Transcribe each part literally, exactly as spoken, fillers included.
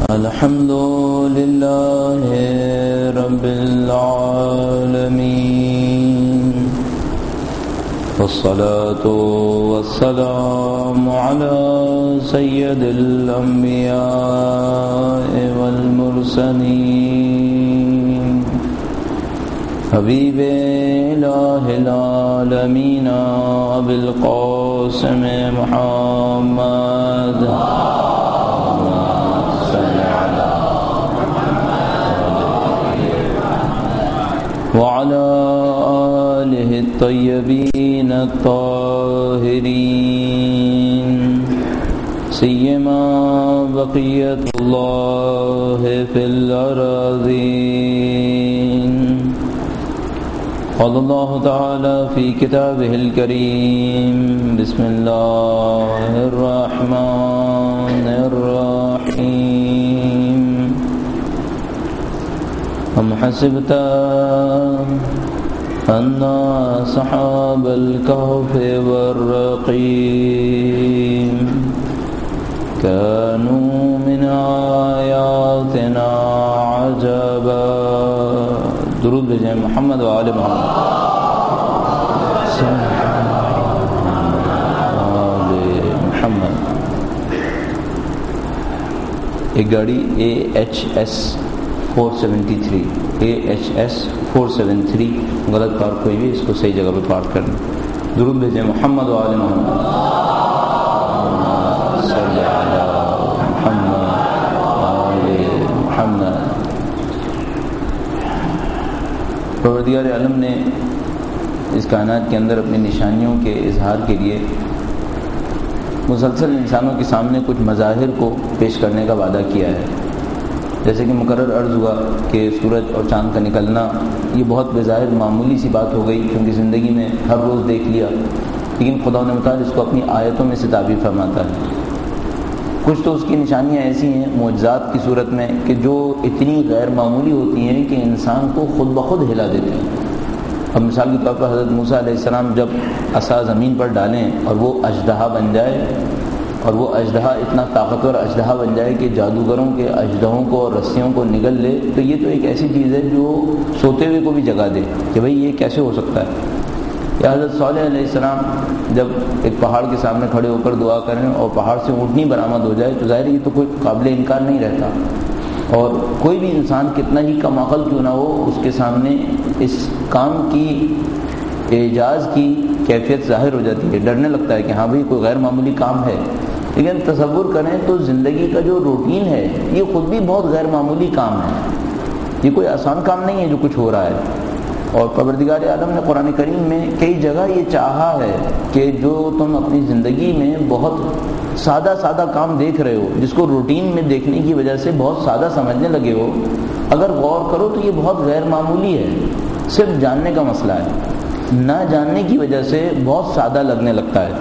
الحمد لله رب العالمين والصلاة والسلام على سيد الأنبياء والمرسلين حبيب إله العالمين أبي القاسم محمد وعلى آله الطيبين الطاهرين سيما بقية الله في الأراضين. قال الله تعالى في كتابه الكريم: بسم الله الرحمن الرحيم. أم حسبت أن أصحاب الكهف والرقيم كانوا من آياتنا عجبا. درود بھیجیں محمد و آل محمد. آل محمد. ایک گاڑی A H S four seventy three A H S four seven three غلط پارک ہوئی ہوئی، اس کو صحیح جگہ پہ پارک کرنا. درود بھیجیں محمد و آل محمد. صلی علی محمد آل محمد. پروردگار عالم نے اس کائنات کے اندر اپنی نشانیوں کے اظہار کے لیے مسلسل انسانوں کے سامنے کچھ مظاہر کو پیش کرنے کا وعدہ کیا ہے. جیسے کہ مقرر عرض ہوا کہ سورج اور چاند کا نکلنا یہ بہت بظاہر معمولی سی بات ہو گئی، کیونکہ زندگی میں ہر روز دیکھ لیا، لیکن خدا نے متعال اس کو اپنی آیتوں میں سے تعبیر فرماتا ہے. کچھ تو اس کی نشانیاں ایسی ہیں معجزات کی صورت میں کہ جو اتنی غیر معمولی ہوتی ہیں کہ انسان کو خود بخود ہلا دیتے ہیں. اب مثال کے طور پر حضرت موسیٰ علیہ السلام جب عصا زمین پر ڈالیں اور وہ اژدہا بن جائے، اور وہ اژدہا اتنا طاقتور اژدہا بن جائے کہ جادوگروں کے اژدہوں کو اور رسیوں کو نگل لے، تو یہ تو ایک ایسی چیز ہے جو سوتے ہوئے کو بھی جگا دے کہ بھئی یہ کیسے ہو سکتا ہے. یا حضرت صالح علیہ السلام جب ایک پہاڑ کے سامنے کھڑے ہو کر دعا کریں اور پہاڑ سے اونٹنی برآمد ہو جائے، تو ظاہر یہ تو کوئی قابل انکار نہیں رہتا، اور کوئی بھی انسان کتنا ہی کم عقل کیوں نہ ہو اس کے سامنے اس کام کی اعجاز کی کیفیت ظاہر ہو جاتی ہے. ڈرنے لگتا ہے کہ ہاں بھئی کوئی غیر معمولی کام ہے. لیکن تصور کریں تو زندگی کا جو روٹین ہے یہ خود بھی بہت غیر معمولی کام ہے. یہ کوئی آسان کام نہیں ہے جو کچھ ہو رہا ہے. اور پروردگار عالم نے قرآن کریم میں کئی جگہ یہ چاہا ہے کہ جو تم اپنی زندگی میں بہت سادہ سادہ کام دیکھ رہے ہو، جس کو روٹین میں دیکھنے کی وجہ سے بہت سادہ سمجھنے لگے ہو، اگر غور کرو تو یہ بہت غیر معمولی ہے. صرف جاننے کا مسئلہ ہے، نہ جاننے کی وجہ سے بہت سادہ لگنے لگتا ہے.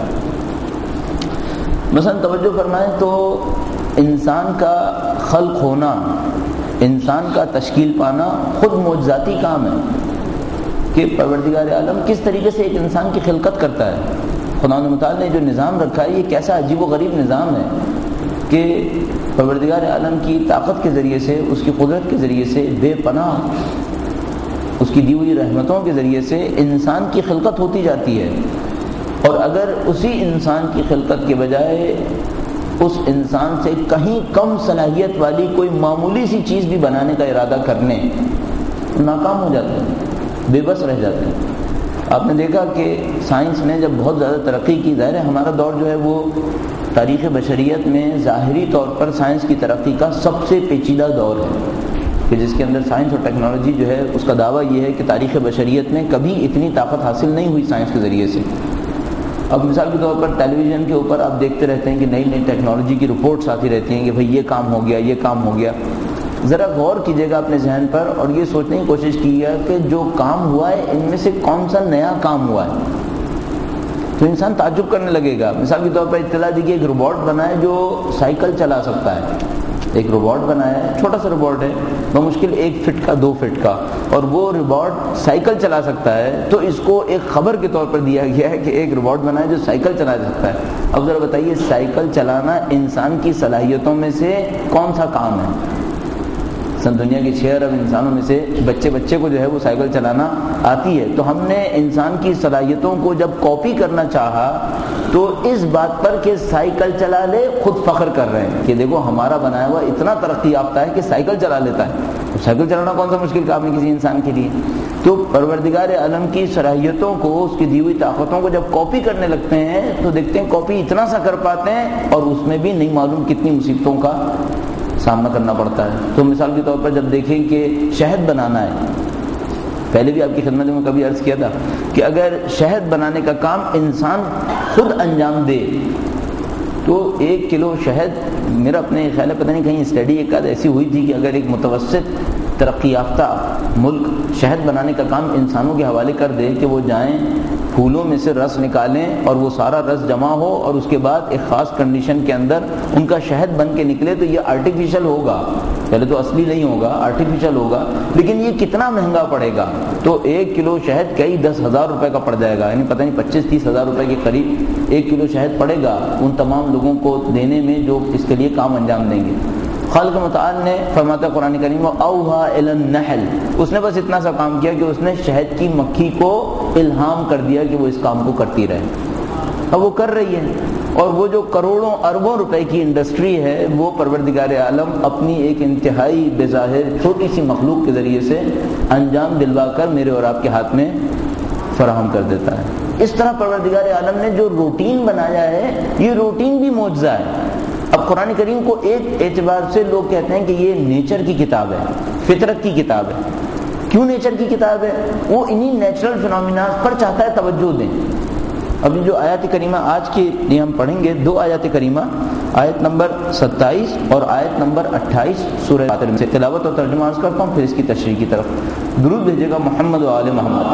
مثلا توجہ فرمائیں تو انسان کا خلق ہونا، انسان کا تشکیل پانا خود معجزاتی کام ہے کہ پروردگار عالم کس طریقے سے ایک انسان کی خلقت کرتا ہے. خدا متعال نے جو نظام رکھا ہے یہ کیسا عجیب و غریب نظام ہے کہ پروردگار عالم کی طاقت کے ذریعے سے، اس کی قدرت کے ذریعے سے، بے پناہ اس کی دی ہوئی رحمتوں کے ذریعے سے انسان کی خلقت ہوتی جاتی ہے. اور اگر اسی انسان کی خلقت کے بجائے اس انسان سے کہیں کم صلاحیت والی کوئی معمولی سی چیز بھی بنانے کا ارادہ کرنے، ناکام ہو جاتے ہیں، بے بس رہ جاتے ہیں. آپ نے دیکھا کہ سائنس نے جب بہت زیادہ ترقی کی، ظاہر ہے ہمارا دور جو ہے وہ تاریخ بشریت میں ظاہری طور پر سائنس کی ترقی کا سب سے پیچیدہ دور ہے کہ جس کے اندر سائنس اور ٹیکنالوجی جو ہے اس کا دعویٰ یہ ہے کہ تاریخ بشریت میں کبھی اتنی طاقت حاصل نہیں ہوئی سائنس کے ذریعے سے. اب مثال کے طور پر ٹیلی ویژن کے اوپر آپ دیکھتے رہتے ہیں کہ نئی نئی ٹیکنالوجی کی رپورٹس آتی رہتی ہیں کہ بھئی یہ کام ہو گیا، یہ کام ہو گیا. ذرا غور کیجیے گا اپنے ذہن پر اور یہ سوچنے کی کوشش کیجیے گا کہ جو کام ہوا ہے ان میں سے کون سا نیا کام ہوا ہے. تو انسان تعجب کرنے لگے گا. مثال کے طور پر اطلاع دی کہ ایک روبوٹ بنا ہے جو سائیکل چلا سکتا ہے. ایک روبوٹ بنایا ہے، چھوٹا سا روبوٹ ہے، بمشکل ایک فٹ کا دو فٹ کا، اور وہ روبوٹ سائیکل چلا سکتا ہے، تو اس کو ایک خبر کے طور پر دیا گیا ہے کہ ایک روبوٹ بنا ہے جو سائیکل چلا سکتا ہے۔ اب ذرا بتائیے سائیکل چلانا انسان کی صلاحیتوں میں سے کون سا کام ہے؟ دنیا کے چھ ارب انسانوں میں سے بچے بچے کو جو ہے وہ سائیکل چلانا آتی ہے، تو ہم نے انسان کی صلاحیتوں کو جب کاپی کرنا چاہا تو اس بات پر کہ سائیکل چلا لے خود فخر کر رہے ہیں کہ دیکھو ہمارا بنایا ہوا اتنا ترقی یافتہ ہے کہ سائیکل چلا لیتا ہے۔ سائیکل چلانا کون سا مشکل کام ہے کسی انسان کے لیے؟ تو پروردگار عالم کی صلاحیتوں کو، اس کی دی ہوئی طاقتوں کو جب کاپی کرنے لگتے ہیں تو دیکھتے ہیں کاپی اتنا سا کر پاتے ہیں اور اس میں بھی نہیں معلوم کتنی مصیبتوں کا سامنا کرنا پڑتا ہے۔ تو مثال کے طور پر جب دیکھیں کہ شہد بنانا ہے، پہلے بھی آپ کی خدمت میں کبھی عرض کیا تھا کہ اگر شہد بنانے کا کام انسان خود انجام دے تو ایک کلو شہد، میرا اپنے خیال ہے پتہ نہیں کہیں اسٹڈی ایک آدھ ایسی ہوئی تھی کہ اگر ایک متوسط ترقی یافتہ ملک شہد بنانے کا کام انسانوں کے حوالے کر دے کہ وہ جائیں پھولوں میں سے رس نکالیں اور وہ سارا رس جمع ہو اور اس کے بعد ایک خاص کنڈیشن کے اندر ان کا شہد بن کے نکلے، تو یہ آرٹیفیشل ہوگا، پہلے تو اصلی نہیں ہوگا، آرٹیفیشل ہوگا، لیکن یہ کتنا مہنگا پڑے گا؟ تو ایک کلو شہد کئی دس ہزار روپے کا پڑ جائے گا، یعنی پتہ نہیں پچیس تیس ہزار روپے کے قریب ایک کلو شہد پڑے گا ان تمام لوگوں کو دینے میں جو اس کے لیے کام انجام دیں گے۔ خالق متعال نے فرماتا قرآن کریم میں اوحا الی النحل، اس نے بس اتنا سا کام کیا کہ اس نے شہد کی مکھی کو الہام کر دیا کہ وہ اس کام کو کرتی رہے، اب وہ کر رہی ہے، اور وہ جو کروڑوں اربوں روپے کی انڈسٹری ہے وہ پروردگار عالم اپنی ایک انتہائی بظاہر چھوٹی سی مخلوق کے ذریعے سے انجام دلوا کر میرے اور آپ کے ہاتھ میں فراہم کر دیتا ہے۔ اس طرح پروردگار عالم نے جو روٹین بنایا ہے یہ روٹین بھی معجزہ ہے۔ اب قرآن کریم کو ایک اعتبار سے لوگ کہتے ہیں کہ یہ نیچر کی کتاب ہے، فطرت کی کتاب ہے۔ کیوں نیچر کی کتاب ہے؟ وہ انہی نیچرل فینومیناز پر چاہتا ہے توجہ دیں۔ ابھی جو آیات کریمہ آج کے لیے ہم پڑھیں گے، دو آیات کریمہ، آیت نمبر ستائیس اور آیت نمبر اٹھائیس سورہ فاطر میں سے تلاوت اور ترجمہ عرض کرتا ہوں، پھر اس کی تشریح کی طرف درود بھیجے گا محمد و آل محمد۔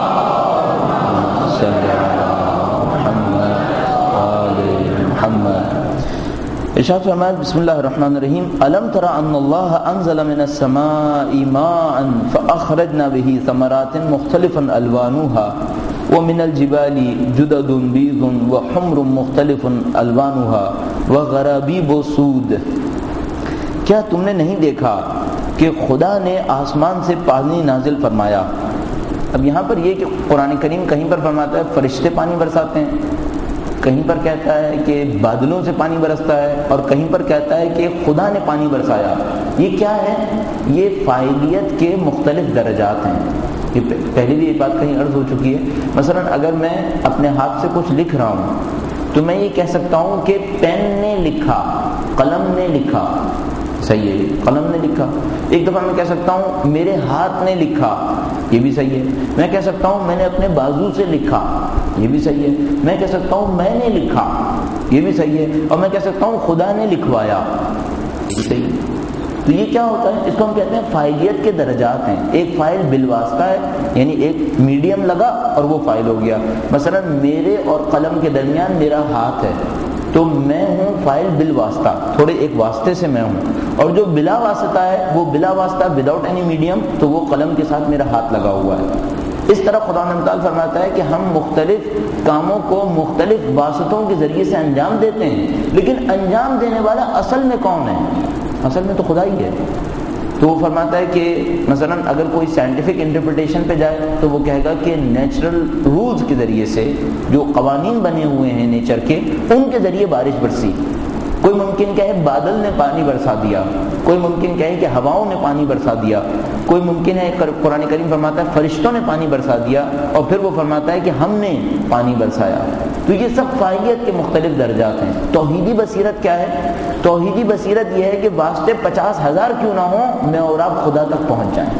ارشاد فرمایا بسم اللہ الرحمن الرحیم الم تر ان اللہ انزل من السماء ماء فاخرجنا به ثمرات مختلفا الوانها ومن الجبال جدد بيض وحمر مختلف الوانها وغرابيب سود۔ کیا تم نے نہیں دیکھا کہ خدا نے آسمان سے پانی نازل فرمایا؟ اب یہاں پر یہ کہ قرآن کریم کہیں پر فرماتا ہے فرشتے پانی برساتے ہیں، کہیں پر کہتا ہے کہ بادلوں سے پانی برستا ہے، اور کہیں پر کہتا ہے کہ خدا نے پانی برسایا۔ یہ کیا ہے؟ یہ فاعلیت کے مختلف درجات ہیں۔ یہ پہلے بھی یہ بات کہیں عرض ہو چکی ہے۔ مثلا اگر میں اپنے ہاتھ سے کچھ لکھ رہا ہوں تو میں یہ کہہ سکتا ہوں کہ پین نے لکھا، قلم نے لکھا، صحیح ہے، قلم نے لکھا۔ ایک دفعہ میں کہہ سکتا ہوں میرے ہاتھ نے لکھا، یہ بھی صحیح ہے۔ میں کہہ سکتا ہوں میں نے اپنے بازو سے لکھا، یہ بھی صحیح ہے۔ میں کہہ سکتا ہوں میں نے لکھا، یہ بھی صحیح ہے۔ اور میں کہہ سکتا ہوں خدا نے لکھوایا، یہ بھی صحیح ہے۔ تو یہ کیا ہوتا ہے؟ اس کو ہم کہتے ہیں فاعلیت کے درجات ہیں۔ ایک فاعل بالواسطہ ہے، یعنی ایک میڈیم لگا اور وہ فاعل ہو گیا۔ مثلا میرے اور قلم کے درمیان میرا ہاتھ ہے تو میں ہوں فاعل بالواسطہ، تھوڑے ایک واسطے سے میں ہوں، اور جو بلا واسطہ ہے وہ بلا واسطہ وداؤٹ اینی میڈیم، تو وہ قلم کے ساتھ میرا ہاتھ لگا ہوا ہے۔ اس طرح خدا تعالیٰ فرماتا ہے کہ ہم مختلف کاموں کو مختلف واسطوں کے ذریعے سے انجام دیتے ہیں، لیکن انجام دینے والا اصل میں کون ہے؟ اصل میں تو خدا ہی ہے۔ تو وہ فرماتا ہے کہ مثلا اگر کوئی سائنٹیفک انٹرپریٹیشن پہ جائے تو وہ کہے گا کہ نیچرل رولز کے ذریعے سے جو قوانین بنے ہوئے ہیں نیچر کے، ان کے ذریعے بارش برسی۔ کوئی ممکن کہے بادل نے پانی برسا دیا، کوئی ممکن کہے کہ ہواؤں نے پانی برسا دیا، کوئی ممکن ہے قرآن کریم فرماتا ہے فرشتوں نے پانی برسا دیا، اور پھر وہ فرماتا ہے کہ ہم نے پانی برسایا۔ تو یہ سب فاعلیت کے مختلف درجات ہیں۔ توحیدی بصیرت کیا ہے؟ توحیدی بصیرت یہ ہے کہ واسطے پچاس ہزار کیوں نہ ہوں، میں اور آپ خدا تک پہنچ جائیں۔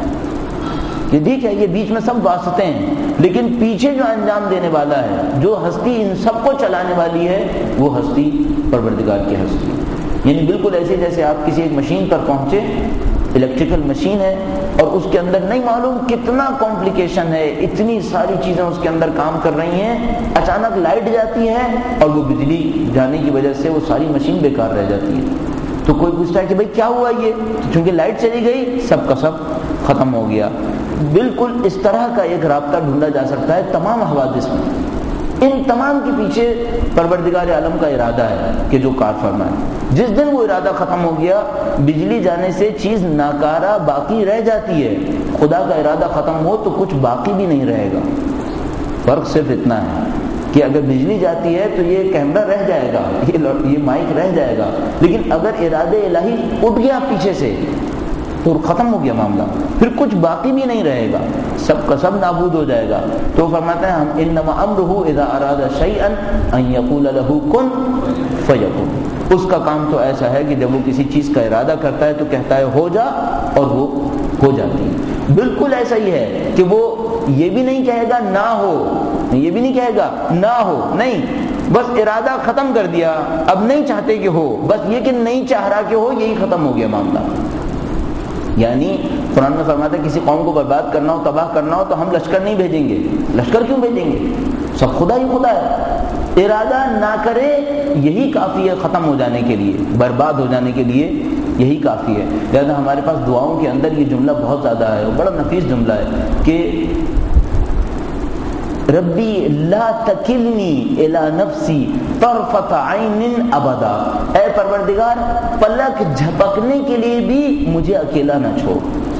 یہ ٹھیک ہے، یہ بیچ میں سب واسطے ہیں، لیکن پیچھے جو انجام دینے والا ہے، جو ہستی ان سب کو چلانے والی ہے، وہ ہستی پروردگار کی ہستی، یعنی بالکل ایسے جیسے آپ کسی ایک مشین پر پہنچے، الیکٹریکل مشین ہے اور اس کے اندر نہیں معلوم کتنا کمپلیکیشن ہے، اتنی ساری چیزیں اس کے اندر کام کر رہی ہیں، اچانک لائٹ جاتی ہے اور وہ بجلی جانے کی وجہ سے وہ ساری مشین بیکار رہ جاتی ہے۔ تو کوئی پوچھتا ہے کہ بھئی کیا ہوا یہ؟ چونکہ لائٹ چلی گئی سب کا سب ختم ہو گیا۔ بالکل اس طرح کا ایک رابطہ ڈھونڈا جا سکتا ہے تمام حوادث میں۔ ان تمام کے پیچھے پروردگار عالم کا ارادہ ہے کہ جو کار فرمائے۔ جس دن وہ ارادہ ختم ہو گیا، بجلی جانے سے چیز ناکارہ باقی رہ جاتی ہے، خدا کا ارادہ ختم ہو تو کچھ باقی بھی نہیں رہے گا۔ فرق صرف اتنا ہے کہ اگر بجلی جاتی ہے تو یہ کیمرہ رہ جائے گا، یہ مائک رہ جائے گا، لیکن اگر ارادہ الہی اٹھ گیا پیچھے سے تو ختم ہو گیا معاملہ، پھر کچھ باقی بھی نہیں رہے گا، سب کا سب نابود ہو جائے گا۔ تو فرماتے ہیں ہم انما امرہ اذا اراد شیئا ان یقول له کن فیکون، اس کا کام تو ایسا ہے کہ جب وہ کسی چیز کا ارادہ کرتا ہے تو کہتا ہے ہو جا اور وہ ہو جاتی ہے۔ بالکل ایسا ہی ہے کہ وہ یہ بھی نہیں کہے گا نہ ہو، یہ بھی نہیں کہے گا نہ ہو، نہیں، بس ارادہ ختم کر دیا، اب نہیں چاہتے کہ ہو، بس یہ کہ نہیں چاہ رہا کہ ہو، یہی ختم ہو گیا معاملہ۔ یعنی قرآن میں فرماتا ہے کسی قوم کو برباد کرنا ہو، تباہ کرنا ہو تو ہم لشکر نہیں بھیجیں گے۔ لشکر کیوں بھیجیں گے؟ سب خدا ہی خدا ہے، ارادہ نہ کرے یہی کافی ہے ختم ہو جانے کے لیے، برباد ہو جانے کے لیے یہی کافی ہے۔ لہذا ہمارے پاس دعاؤں کے اندر یہ جملہ بہت زیادہ ہے، بڑا نفیس جملہ ہے کہ ربی لا تکلنی الی نفسی طرفۃ عین ابدا، اے پروردگار پلک جھپکنے کے لیے بھی مجھے اکیلا نہ چھوڑ،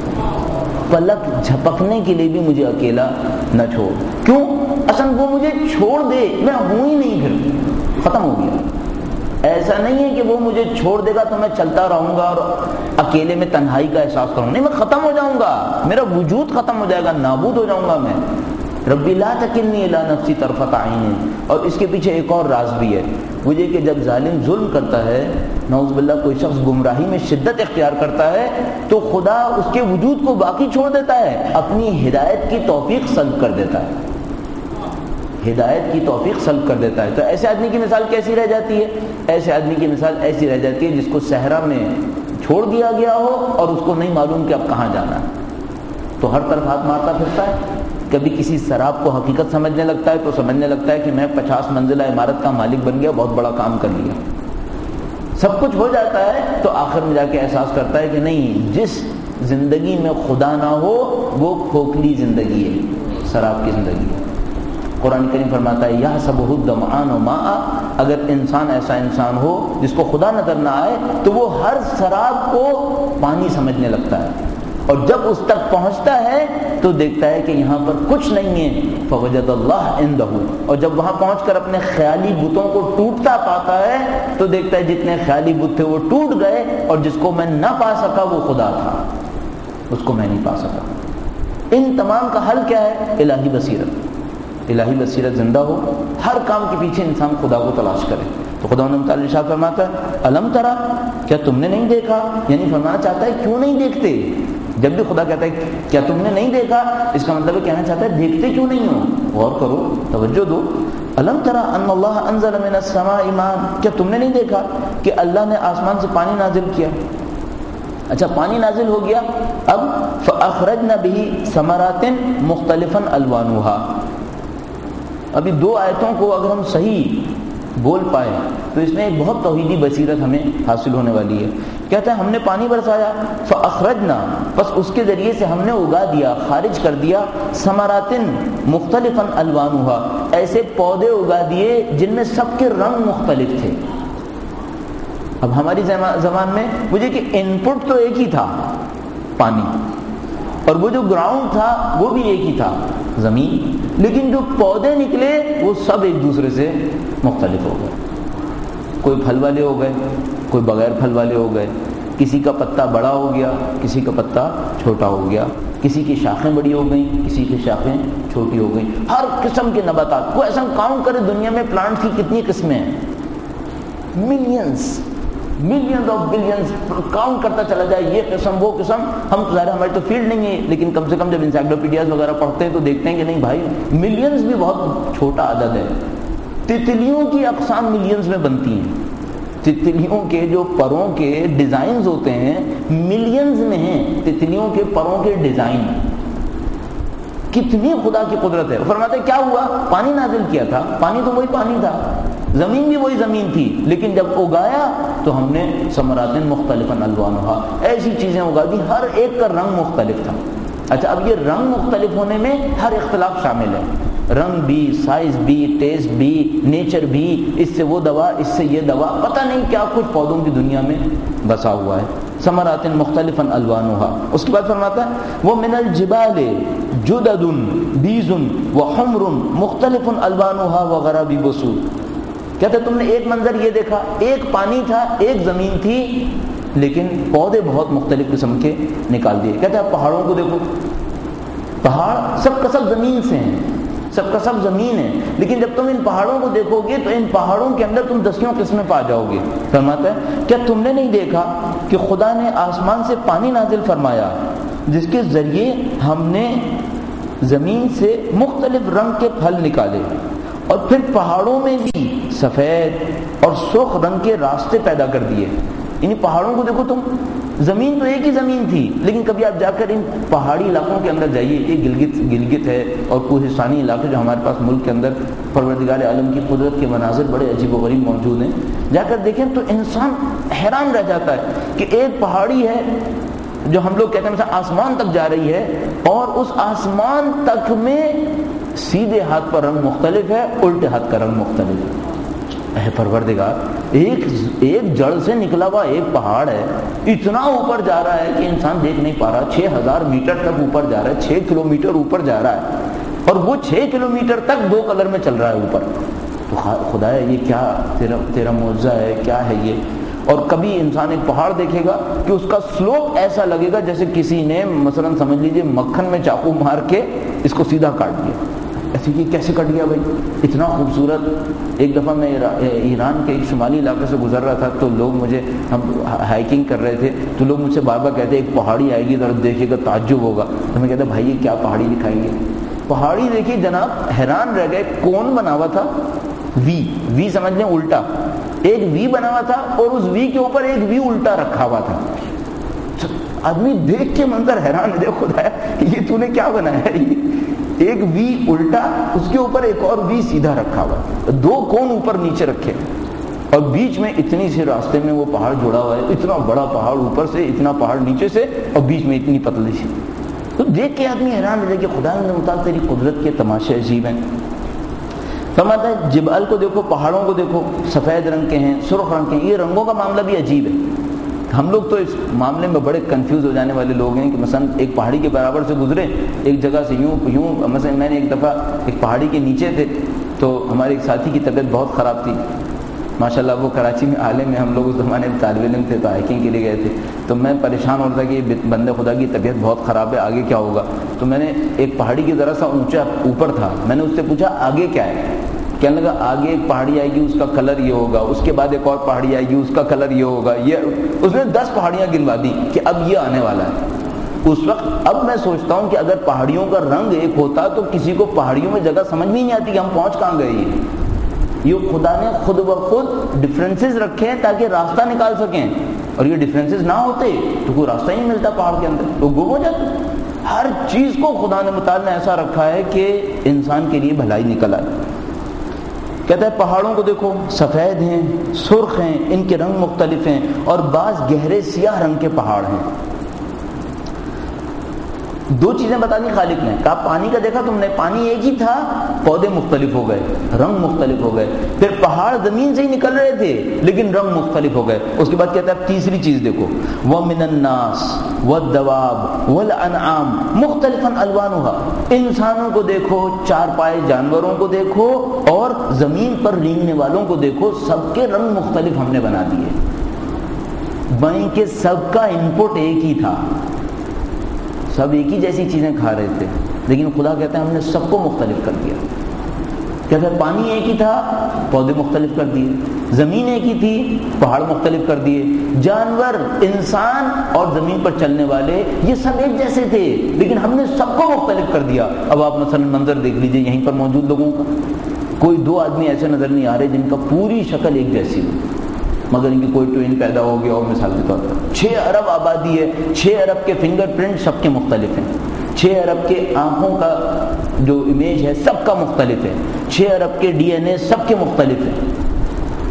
پلک جھپکنے کے لیے بھی مجھے اکیلا نہ چھوڑ۔ کیوں؟ اصل وہ مجھے چھوڑ دے میں ہوں ہی نہیں، پھر ختم ہو گیا۔ ایسا نہیں ہے کہ وہ مجھے چھوڑ دے گا تو میں چلتا رہوں گا اور اکیلے میں تنہائی کا احساس کروں، نہیں، میں ختم ہو جاؤں گا، میرا وجود ختم ہو جائے گا، نابود ہو جاؤں گا میں۔ ربی لا تکلنی الی نفسی طرفۃ عین، اور اس کے پیچھے ایک اور راز بھی ہے، وہ یہ کہ جب ظالم ظلم کرتا ہے، نعوذ باللہ کوئی شخص گمراہی میں شدت اختیار کرتا ہے تو خدا اس کے وجود کو باقی چھوڑ دیتا ہے، اپنی ہدایت کی توفیق سلب کر دیتا ہے، ہدایت کی توفیق سلب کر دیتا ہے۔ تو ایسے آدمی کی مثال کیسی رہ جاتی ہے؟ ایسے آدمی کی مثال ایسی رہ جاتی ہے جس کو صحرا میں چھوڑ دیا گیا ہو اور اس کو نہیں معلوم کہ اب کہاں جانا ہے، تو ہر طرف ہاتھ مارتا پھرتا ہے۔ کبھی کسی شراب کو حقیقت سمجھنے لگتا ہے تو سمجھنے لگتا ہے کہ میں پچاس منزلہ عمارت کا مالک بن گیا، بہت بڑا کام کر لیا، سب کچھ ہو جاتا ہے، تو آخر میں جا کے احساس کرتا ہے کہ نہیں، جس زندگی میں خدا نہ ہو وہ کھوکھلی زندگی ہے، شراب کی زندگی ہے۔ قرآن کریم فرماتا ہے یحسبہ الظمآن ماء، اگر انسان ایسا انسان ہو جس کو خدا نظر نہ آئے تو وہ ہر شراب کو پانی سمجھنے لگتا ہے، اور جب اس تک پہنچتا ہے تو دیکھتا ہے کہ یہاں پر کچھ نہیں ہے، فوجد اللہ عندہ، اور جب وہاں پہنچ کر اپنے خیالی بتوں کو ٹوٹتا پاتا ہے تو دیکھتا ہے جتنے خیالی بت تھے وہ ٹوٹ گئے، اور جس کو میں نہ پا سکا وہ خدا تھا، اس کو میں نہیں پا سکا۔ ان تمام کا حل کیا ہے؟ الہی بصیرت، الہی بصیرت زندہ ہو، ہر کام کے پیچھے انسان خدا کو تلاش کرے۔ تو خدا نے تعالی ارشاد فرماتا ہے الم ترا، کیا تم نے نہیں دیکھا؟ یعنی فرمانا چاہتا ہے کیوں نہیں دیکھتے؟ جب بھی خدا کہتا ہے کیا تم نے نہیں دیکھا، اس کا مطلب کہنا چاہتا ہے دیکھتے کیوں نہیں ہو؟ غور کرو، توجہ دو۔ الم ترا ان اللہ انزل من السماء ماء، کیا تم نے نہیں دیکھا کہ اللہ نے آسمان سے پانی نازل کیا؟ اچھا پانی نازل ہو گیا، اب فاخرجنا به ثمرات مختلفا الوانها، ابھی دو آیتوں کو اگر ہم صحیح بول پائے تو اس میں ایک بہت توحیدی بصیرت ہمیں حاصل ہونے والی ہے۔ کہتا ہے ہم نے پانی برسایا، فاخرجنا، بس اس کے ذریعے سے ہم نے اگا دیا، خارج کر دیا، ثمرات مختلفا الوانها، ایسے پودے اگا دیے جن میں سب کے رنگ مختلف تھے۔ اب ہماری زبان میں مجھے کہ ان پٹ تو ایک ہی تھا پانی، اور وہ جو گراؤنڈ تھا وہ بھی ایک ہی تھا زمین، لیکن جو پودے نکلے وہ سب ایک دوسرے سے مختلف ہو گئے، کوئی پھل والے ہو گئے، کوئی بغیر پھل والے ہو گئے، کسی کا پتا بڑا ہو گیا، کسی کا پتا چھوٹا ہو گیا، کسی کی شاخیں بڑی ہو گئیں، کسی کی شاخیں چھوٹی ہو گئیں، ہر قسم کے نباتات کو ایسا کاؤنٹ کرے دنیا میں پلانٹ کی کتنی قسمیں ہیں، millions millions of billions, count کرتا چلا جائے، یہ قسم وہ قسم، ہم ظاہر ہماری تو فیلڈ نہیں ہے، لیکن کم سے کم جب انسائکلوپیڈیاز وغیرہ پڑھتے ہیں تو دیکھتے ہیں کہ نہیں بھائی ملینز بھی بہت چھوٹا عدد ہے۔ تتلیوں کی اقسام ملینز میں بنتی ہیں، تتلیوں کے جو پروں کے ڈیزائنز ہوتے ہیں ملینز میں ہیں، تتلیوں کے پروں کے ڈیزائن، کتنی خدا کی قدرت ہے۔ فرماتے کیا ہوا؟ پانی نازل کیا تھا، پانی تو وہی پانی تھا، زمین بھی وہی زمین تھی لیکن جب اگایا تو ہم نے ثمرات مختلفا الوانھا، ایسی چیزیں اگا دی ہر ایک کا رنگ مختلف تھا۔ اچھا اب یہ رنگ مختلف ہونے میں ہر اختلاف شامل ہے، رنگ بھی، سائز بھی، ٹیسٹ بھی، نیچر بھی، اس سے وہ دوا، اس سے یہ دوا، پتہ نہیں کیا کچھ پودوں کی دنیا میں بسا ہوا ہے۔ ثمرات مختلفا الوانھا، اس کے بعد فرماتا ہے وہ من الجبال جدد بیض وحمر مختلف الوانھا وغرابیب سود۔ کہتے تم نے ایک منظر یہ دیکھا، ایک پانی تھا، ایک زمین تھی، لیکن پودے بہت مختلف قسم کے نکال دیے۔ کہتے ہیں پہاڑوں کو دیکھو، پہاڑ سب کا سب زمین سے ہیں، سب کا سب زمین ہے، لیکن جب تم ان پہاڑوں کو دیکھو گے تو ان پہاڑوں کے اندر تم دسیوں قسمیں پا جاؤ گے۔ فرماتا ہے کیا تم نے نہیں دیکھا کہ خدا نے آسمان سے پانی نازل فرمایا جس کے ذریعے ہم نے زمین سے مختلف رنگ کے پھل نکالے، اور پھر پہاڑوں میں بھی سفید اور سرخ رنگ کے راستے پیدا کر دیے۔ یعنی پہاڑوں کو دیکھو تم، زمین تو ایک ہی زمین تھی، لیکن کبھی آپ جا کر ان پہاڑی علاقوں کے اندر جائیے، یہ گلگت گلگت ہے اور کوہستانی علاقے جو ہمارے پاس ملک کے اندر پروردگار عالم کی قدرت کے مناظر بڑے عجیب و غریب موجود ہیں، جا کر دیکھیں تو انسان حیران رہ جاتا ہے کہ ایک پہاڑی ہے جو ہم لوگ کہتے ہیں مثلا آسمان تک جا رہی ہے، اور اس آسمان تک میں سیدھے ہاتھ پر رنگ مختلف ہے، الٹے ہاتھ کا رنگ مختلف ہے۔ اے پروردگار، ایک ایک جڑ سے نکلا ہوا ایک پہاڑ ہے، اتنا اوپر جا رہا ہے کہ انسان دیکھ نہیں پا رہا، چھ ہزار میٹر تک اوپر جا رہا ہے، چھ کلو میٹر اوپر جا رہا ہے، اور وہ چھ کلو میٹر تک دو کلر میں چل رہا ہے اوپر۔ تو خدا ہے یہ کیا تیرا تیرا معجزہ ہے، کیا ہے یہ؟ اور کبھی انسان ایک پہاڑ دیکھے گا کہ اس کا سلوپ ایسا لگے گا جیسے کسی نے مثلا سمجھ لیجئے مکھن میں چاقو مار کے اس کو سیدھا کاٹ دیا۔ ایسے کہ کیسے کٹ گیا بھائی، اتنا خوبصورت۔ ایک دفعہ میں ایران کے ایک شمالی علاقے سے گزر رہا تھا، تو لوگ مجھے، ہم ہائیکنگ کر رہے تھے، تو لوگ مجھ سے بار بار کہتے ایک پہاڑی آئے گی ذرا دیکھے گا، تعجب ہوگا۔ تو میں کہتا بھائی یہ کیا پہاڑی دکھائیں گے؟ پہاڑی دیکھی جناب، حیران رہ گئے، کون بنا ہوا تھا؟ وی وی سمجھ لیں الٹا، ایک وی بنا ہوا تھا اور اس وی کے اوپر ایک وی الٹا رکھا ہوا تھا۔ آدمی دیکھ کے منظر حیران ہے، خدا یہ تو نے کیا بنایا ہے؟ ایک وی الٹا، اس کے اوپر ایک اور وی سیدھا رکھا ہوا، دو کون اوپر نیچے رکھے، اور بیچ میں اتنی سی راستے میں وہ پہاڑ جڑا ہوا ہے، اتنا بڑا پہاڑ اوپر سے، اتنا پہاڑ نیچے سے، اور بیچ میں اتنی پتلی سی۔ تو دیکھ کے آدمی حیران رہ جائے کہ خدا نے مطابق تیری قدرت کے تماشے عجیب ہیں۔ فرماتا ہے جبال کو دیکھو، پہاڑوں کو دیکھو، سفید رنگ کے ہیں، سرخ رنگ کے ہیں، یہ رنگوں کا معاملہ بھی عجیب ہے۔ ہم لوگ تو اس معاملے میں بڑے کنفیوز ہو جانے والے لوگ ہیں کہ مثلا ایک پہاڑی کے برابر سے گزرے، ایک جگہ سے یوں یوں، مثلا میں نے ایک دفعہ ایک پہاڑی کے نیچے تھے، تو ہمارے ایک ساتھی کی طبیعت بہت خراب تھی، ماشاءاللہ وہ کراچی میں عالم میں، ہم لوگ اس زمانے میں طالب علم تھے تو ہائیکنگ کے لیے گئے تھے، تو میں پریشان ہو رہا تھا کہ بندے خدا کی طبیعت بہت خراب ہے، آگے کیا ہوگا؟ تو میں نے ایک پہاڑی کی ذرا سا اونچا اوپر تھا، میں نے اس سے پوچھا آگے کیا ہے؟ کہنے لگا آگے ایک پہاڑی آئے گی، اس کا کلر یہ ہوگا، اس کے بعد ایک اور پہاڑی آئے گی، اس کا کلر یہ ہوگا، یہ اس نے دس پہاڑیاں گنوا دی کہ اب یہ آنے والا ہے۔ اس وقت اب میں سوچتا ہوں کہ اگر پہاڑیوں کا رنگ ایک ہوتا تو کسی کو پہاڑیوں میں جگہ سمجھ میں نہیں آتی کہ ہم پہنچ کہاں گئے۔ یہ خدا نے خود بخود ڈفرینسز رکھے ہیں تاکہ راستہ نکال سکیں، اور یہ ڈفرینسز نہ ہوتے تو کوئی راستہ ہی نہیں ملتا پہاڑ کے اندر، تو گم ہو جاتے۔ ہر چیز کو خدا نے متعال نے ایسا رکھا ہے کہ انسان کے لیے بھلائی نکل آئے۔ کہتا ہے پہاڑوں کو دیکھو، سفید ہیں، سرخ ہیں، ان کے رنگ مختلف ہیں، اور بعض گہرے سیاہ رنگ کے پہاڑ ہیں۔ دو چیزیں بتا دی خالق نے، کہا پانی کا دیکھا تم نے، پانی ایک ہی تھا، پودے مختلف ہو گئے، رنگ مختلف ہو گئے، پھر پہاڑ زمین سے ہی نکل رہے تھے لیکن رنگ مختلف ہو گئے۔ اس کے بعد کہتا ہے تیسری چیز دیکھو، وَمِنَ النَّاسِ وَالدَّوَابِ وَالْأَنْعَامِ مُخْتَلِفًا أَلْوَانُهَا، انسانوں کو دیکھو، چار پائے جانوروں کو دیکھو، اور زمین پر رینگنے والوں کو دیکھو، سب کے رنگ مختلف ہم نے بنا دیے۔ بائیں کے سب کا انپٹ ایک ہی تھا، سب ایک ہی جیسی چیزیں کھا رہے تھے، لیکن خدا کہتا ہے ہم نے سب کو مختلف کر دیا۔ کہتا ہے پانی ایک ہی تھا، پودے مختلف کر دیے، زمین ایک ہی تھی، پہاڑ مختلف کر دیے، جانور، انسان اور زمین پر چلنے والے یہ سب ایک جیسے تھے لیکن ہم نے سب کو مختلف کر دیا۔ اب آپ مثلا منظر دیکھ لیجئے یہیں پر موجود لوگوں کا، کوئی دو آدمی ایسے نظر نہیں آ رہے جن کا پوری شکل ایک جیسی ہو، مگر ان کی کوئی ٹوین پیدا ہو گیا، اور مثال کے طور پر چھ ارب آبادی ہے، چھ ارب کے فنگر پرنٹ سب کے مختلف ہیں، چھ ارب کے آنکھوں کا جو امیج ہے سب کا مختلف ہے، چھ ارب کے ڈی این اے سب کے مختلف ہیں،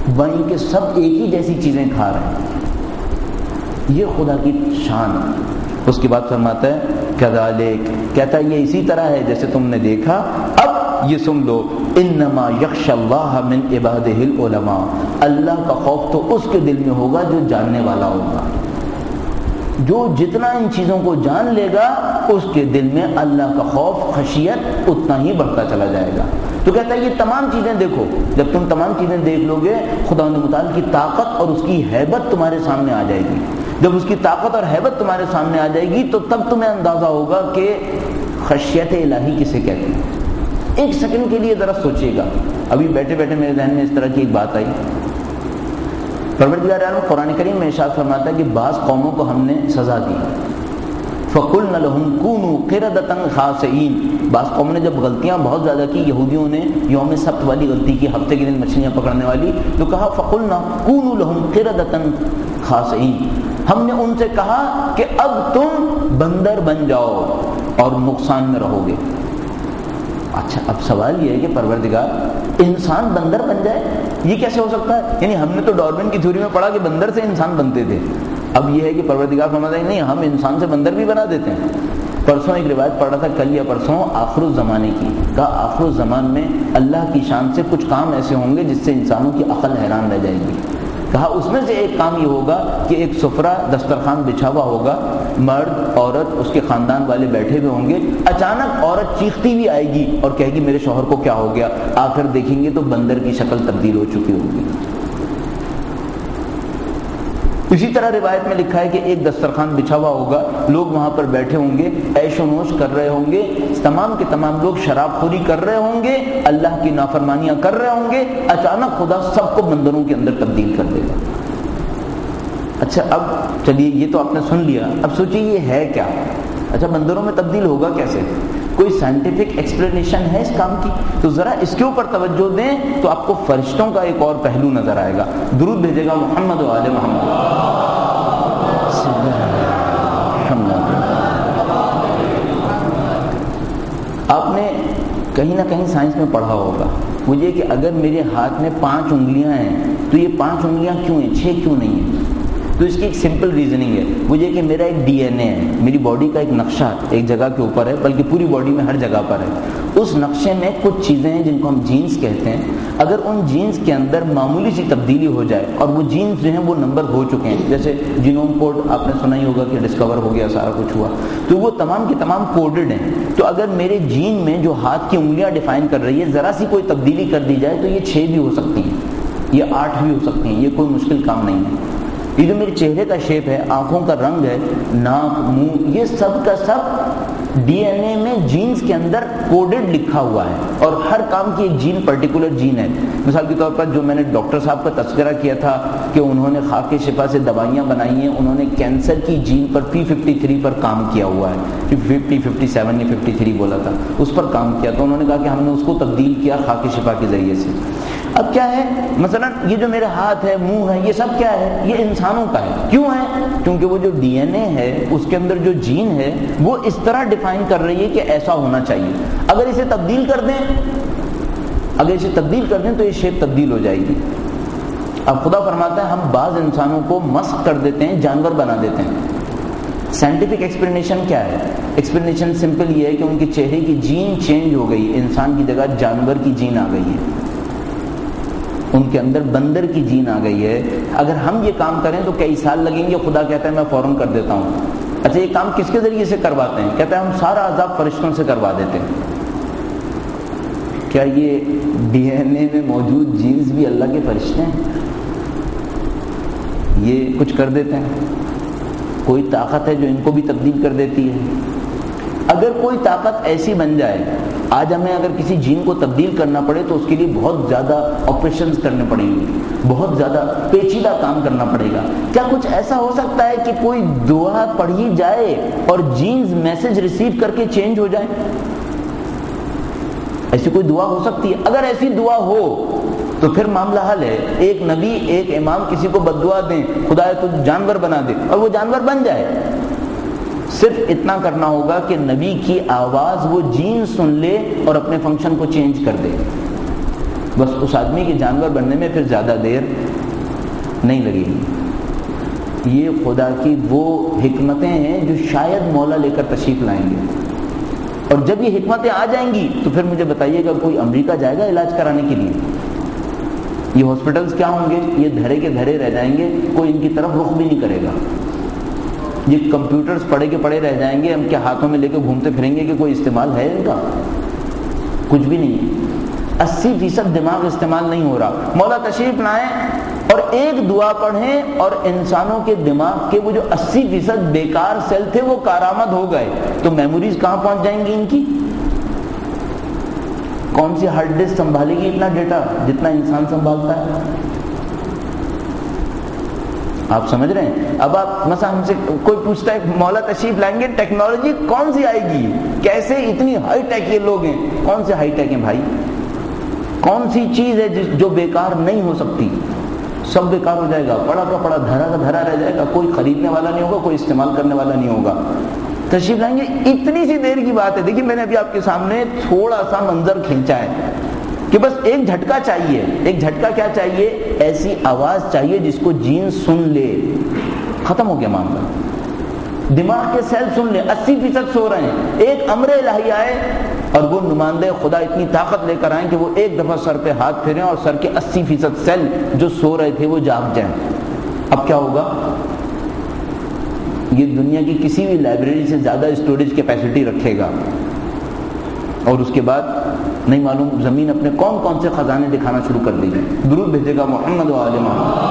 وہیں کہ سب ایک ہی جیسی چیزیں کھا رہے ہیں. یہ خدا کی شان ہے. اس کے بعد فرماتا ہے کذالک، کہتا ہے یہ اسی طرح ہے جیسے تم نے دیکھا. اب یہ سن لو، انما یخشی اللہ من عبادہ العلماء، اللہ کا خوف تو اس کے دل میں ہوگا جو جاننے والا ہوگا. جو جتنا ان چیزوں کو جان لے گا اس کے دل میں اللہ کا خوف خشیت اتنا ہی بڑھتا چلا جائے گا. تو کہتا ہے یہ تمام چیزیں دیکھو، جب تم تمام چیزیں دیکھ لو گے خداوند متعال کی طاقت اور اس کی ہیبت تمہارے سامنے آ جائے گی. جب اس کی طاقت اور ہیبت تمہارے سامنے آ جائے گی تو تب تمہیں اندازہ ہوگا کہ خشیت الہی کسے کہتے ہیں. ایک سیکنڈ کے لیے ذرا سوچیے گا. ابھی بیٹھے بیٹھے میرے ذہن میں اس طرح کی ایک بات آئی. پروردگار عالم قرآن کریم میں ارشاد فرماتا ہے کہ بعض قوموں کو ہم نے سزا دی، فَقُلْنَ لَهُمْ كُونُوا قِرَدَةً خَاسِئِينَ. بعض قوموں نے جب غلطیاں بہت زیادہ کی، یہودیوں نے یوم سبت والی غلطی کی، ہفتے کے دن مچھلیاں پکڑنے والی، تو کہا فَقُلْنَا كُونُوا لَهُمْ قِرَدَةً خَاسِئِينَ. ہم نے ان سے کہا کہ اب تم بندر بن جاؤ اور نقصان میں رہو گے. اچھا اب سوال یہ ہے کہ پروردگار انسان بندر بن جائے، یہ کیسے ہو سکتا ہے؟ یعنی ہم نے تو ڈارون کی تھیوری میں پڑھا کہ بندر سے انسان بنتے تھے. اب یہ ہے کہ پروردگار فرماتا ہے نہیں، ہم انسان سے بندر بھی بنا دیتے ہیں. پرسوں ایک روایت پڑھ رہا تھا، کل یا پرسوں، آخر الزمانے کی. کہا آخر الزمان میں اللہ کی شان سے کچھ کام ایسے ہوں گے جس سے انسانوں کی عقل حیران رہ جائے گی. کہا اس میں سے ایک کام یہ ہوگا کہ ایک سفرہ دسترخوان بچھا ہوا ہوگا، مرد عورت اس کے خاندان والے بیٹھے ہوئے ہوں گے، اچانک عورت چیختی ہوئی آئے گی اور کہے گی میرے شوہر کو کیا ہو گیا. آ کر دیکھیں گے تو بندر کی شکل تبدیل ہو چکی ہوگی. اسی طرح روایت میں لکھا ہے کہ ایک دسترخوان بچھا ہوا ہوگا، لوگ وہاں پر بیٹھے ہوں گے، عیش و نوش کر رہے ہوں گے، تمام کے تمام لوگ شراب خوری کر رہے ہوں گے، اللہ کی نافرمانیاں کر رہے ہوں گے. اچانک خدا سب کو بندروں کے اندر تبدیل کر دے گا. اچھا اب چلیے یہ تو آپ نے سن لیا، اب سوچیے یہ ہے کیا؟ اچھا بندروں میں تبدیل ہوگا کیسے؟ کوئی سائنٹیفک ایکسپلینیشن ہے اس کام کی؟ تو ذرا اس کے اوپر توجہ دیں تو آپ کو فرشتوں کا ایک اور پہلو نظر آئے گا. درود بھیجے گا محمد و آل محمد. آپ نے کہیں نہ کہیں سائنس میں پڑھا ہوگا مجھے کہ اگر میرے ہاتھ میں پانچ انگلیاں ہیں تو یہ پانچ انگلیاں کیوں ہیں، چھ کیوں نہیں ہیں؟ تو اس کی ایک سمپل ریزننگ ہے. مجھے کہ میرا ایک ڈی این اے ہے، میری باڈی کا ایک نقشہ ایک جگہ کے اوپر ہے، بلکہ پوری باڈی میں ہر جگہ پر ہے. اس نقشے میں کچھ چیزیں ہیں جن کو ہم جینز کہتے ہیں. اگر ان جینز کے اندر معمولی سی تبدیلی ہو جائے اور وہ جینز جو ہیں وہ نمبر ہو چکے ہیں، جیسے جینوم کوڈ آپ نے سنا ہی ہوگا کہ ڈسکور ہو گیا، سارا کچھ ہوا، تو وہ تمام کے تمام کوڈڈ ہیں. تو اگر میرے جین میں جو ہاتھ کی انگلیاں ڈیفائن کر رہی ہے ذرا سی کوئی تبدیلی کر دی جائے تو یہ چھ بھی ہو سکتی ہیں، یہ آٹھ بھی ہو سکتی ہیں. یہ کوئی مشکل کام نہیں ہے. یہ جو میرے چہرے کا شیپ ہے، آنکھوں کا رنگ ہے، ناک، منہ، یہ سب کا سب ڈی این اے میں جینز کے اندر کوڈڈ لکھا ہوا ہے. اور ہر کام کی ایک جین پرٹیکولر جین ہے. مثال کے طور پر جو میں نے ڈاکٹر صاحب کا تذکرہ کیا تھا کہ انہوں نے خاک شفا سے دوائیاں بنائی ہیں، انہوں نے کینسر کی جین پر پی ففٹی تھری پر کام کیا ہوا ہے، ففٹی ففٹی سیون یا ففٹی تھری بولا تھا، اس پر کام کیا. تو انہوں نے کہا کہ ہم نے اس کو تبدیل کیا خاک شفا کے ذریعے سے. اب کیا ہے، مثلا یہ جو میرے ہاتھ ہے، منہ ہے، یہ سب کیا ہے؟ یہ انسانوں کا ہے. کیوں ہے؟ کیونکہ وہ جو ڈی این اے ہے اس کے اندر جو جین ہے وہ اس طرح ڈیفائن کر رہی ہے کہ ایسا ہونا چاہیے. اگر اسے تبدیل کر دیں اگر اسے تبدیل کر دیں تو یہ شیپ تبدیل ہو جائے گی. اب خدا فرماتا ہے ہم بعض انسانوں کو مسخ کر دیتے ہیں، جانور بنا دیتے ہیں. سائنٹیفک ایکسپلینیشن کیا ہے؟ ایکسپلینیشن سمپل یہ ہے کہ ان کے چہرے کی جین چینج ہو گئی، انسان کی جگہ جانور کی جین آ گئی ہے، ان کے اندر بندر کی جین آ گئی ہے. اگر ہم یہ کام کریں تو کئی سال لگیں گے. خدا کہتا ہے میں فوراً کر دیتا ہوں. اچھا یہ کام کس کے ذریعے سے کرواتے ہیں؟ کہتا ہے ہم سارا عذاب فرشتوں سے کروا دیتے ہیں. کیا یہ ڈی این اے میں موجود جینز بھی اللہ کے فرشتے ہیں؟ یہ کچھ کر دیتے ہیں. کوئی طاقت ہے جو ان کو بھی تبدیل کر دیتی ہے. اگر کوئی طاقت ایسی بن جائے، آج ہمیں اگر کسی جین کو تبدیل کرنا پڑے تو اس کے لیے بہت زیادہ آپریشنز کرنے پڑیں گے، بہت زیادہ پیچیدہ کام کرنا پڑے گا. کیا کچھ ایسا ہو سکتا ہے کہ کوئی دعا پڑھی جائے اور جینز میسج ریسیو کر کے چینج ہو جائے؟ ایسی کوئی دعا ہو سکتی ہے؟ اگر ایسی دعا ہو تو پھر معاملہ حل ہے. ایک نبی ایک امام کسی کو بد دعا دیں، خدا تو جانور بنا دے اور وہ جانور بن جائے. صرف اتنا کرنا ہوگا کہ نبی کی آواز وہ جین سن لے اور اپنے فنکشن کو چینج کر دے. بس اس آدمی کے جانور بننے میں پھر زیادہ دیر نہیں لگے گی۔ یہ خدا کی وہ حکمتیں ہیں جو شاید مولا لے کر تشریف لائیں گے، اور جب یہ حکمتیں آ جائیں گی تو پھر مجھے بتائیے گا کوئی امریکہ جائے گا علاج کرانے کے لیے؟ یہ ہاسپٹلس کیا ہوں گے؟ یہ دھرے کے دھرے رہ جائیں گے، کوئی ان کی طرف رخ بھی نہیں کرے گا۔ یہ کمپیوٹرز پڑے کے پڑے رہ جائیں گے، ہم کیا ہاتھوں میں لے کے گھومتے پھریں گے کہ کوئی استعمال ہے ان کا؟ کچھ بھی نہیں ہے۔ اسی فیصد دماغ استعمال نہیں ہو رہا۔ مولا تشریف لائیں اور ایک دعا پڑھیں اور انسانوں کے دماغ کے وہ جو اسی فیصد بیکار سیل تھے وہ کارآمد ہو گئے، تو میموریز کہاں پہنچ جائیں گی ان کی؟ کون سی ہارڈ ڈسک سنبھالے گی اتنا ڈیٹا جتنا انسان سنبھالتا ہے؟ آپ سمجھ رہے ہیں؟ اب آپ مثلا ہم سے کوئی پوچھتا ہے مولا تشریف لائیں گے، ٹیکنالوجی کون سی آئے گی؟ کیسے اتنی ہائی ٹیک یہ لوگ ہیں؟ کون سے ہائی ٹیک ہیں بھائی؟ کون سی چیز ہے جو بیکار نہیں ہو سکتی؟ سب بیکار ہو جائے گا، پڑا کا پڑا دھرا کا دھرا رہ جائے گا، کوئی خریدنے والا نہیں ہوگا، کوئی استعمال کرنے والا نہیں ہوگا۔ تشریف لائیں گے، اتنی سی دیر کی بات ہے۔ دیکھیے میں نے ابھی آپ کے سامنے تھوڑا سا منظر کھینچا ہے کہ بس ایک جھٹکا چاہیے۔ ایک جھٹکا کیا چاہیے؟ ایسی آواز چاہیے جس کو جین سن لے، ختم ہو گیا معاملہ۔ دماغ کے سیل سن لیں، اسی فیصد سو رہے ہیں، ایک امر الہی آئے اور وہ نمائندے خدا اتنی طاقت لے کر آئیں کہ وہ ایک دفعہ سر پہ ہاتھ پھیریں اور سر کے اسی فیصد سیل جو سو رہے تھے وہ جاگ جائیں۔ اب کیا ہوگا؟ یہ دنیا کی کسی بھی لائبریری سے زیادہ اسٹوریج کیپیسٹی رکھے گا، اور اس کے بعد نہیں معلوم زمین اپنے کون کون سے خزانے دکھانا شروع کر دے گی۔ درود بھیجے گا محمد و آل محمد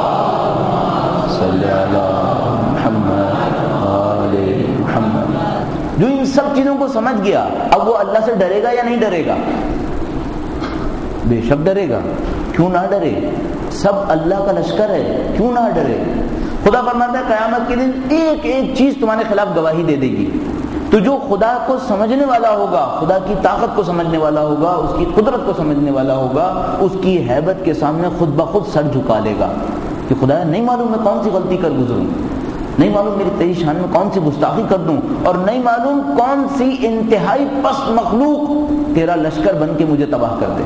صلی اللہ محمد آل محمد۔ جو ان سب چیزوں کو سمجھ گیا اب وہ اللہ سے ڈرے گا یا نہیں ڈرے گا؟ بے شک ڈرے گا، کیوں نہ ڈرے؟ سب اللہ کا لشکر ہے، کیوں نہ ڈرے؟ خدا فرماتا ہے قیامت کے دن ایک ایک چیز تمہارے خلاف گواہی دے دے گی۔ تو جو خدا کو سمجھنے والا ہوگا، خدا کی طاقت کو سمجھنے والا ہوگا، اس کی قدرت کو سمجھنے والا ہوگا، اس کی ہیبت کے سامنے خود بخود سر جھکا لے گا کہ خدا نہیں معلوم میں کون سی غلطی کر گزروں، نہیں معلوم میری تیری شان میں کون سی گستاخی کر دوں، اور نہیں معلوم کون سی انتہائی پست مخلوق تیرا لشکر بن کے مجھے تباہ کر دے۔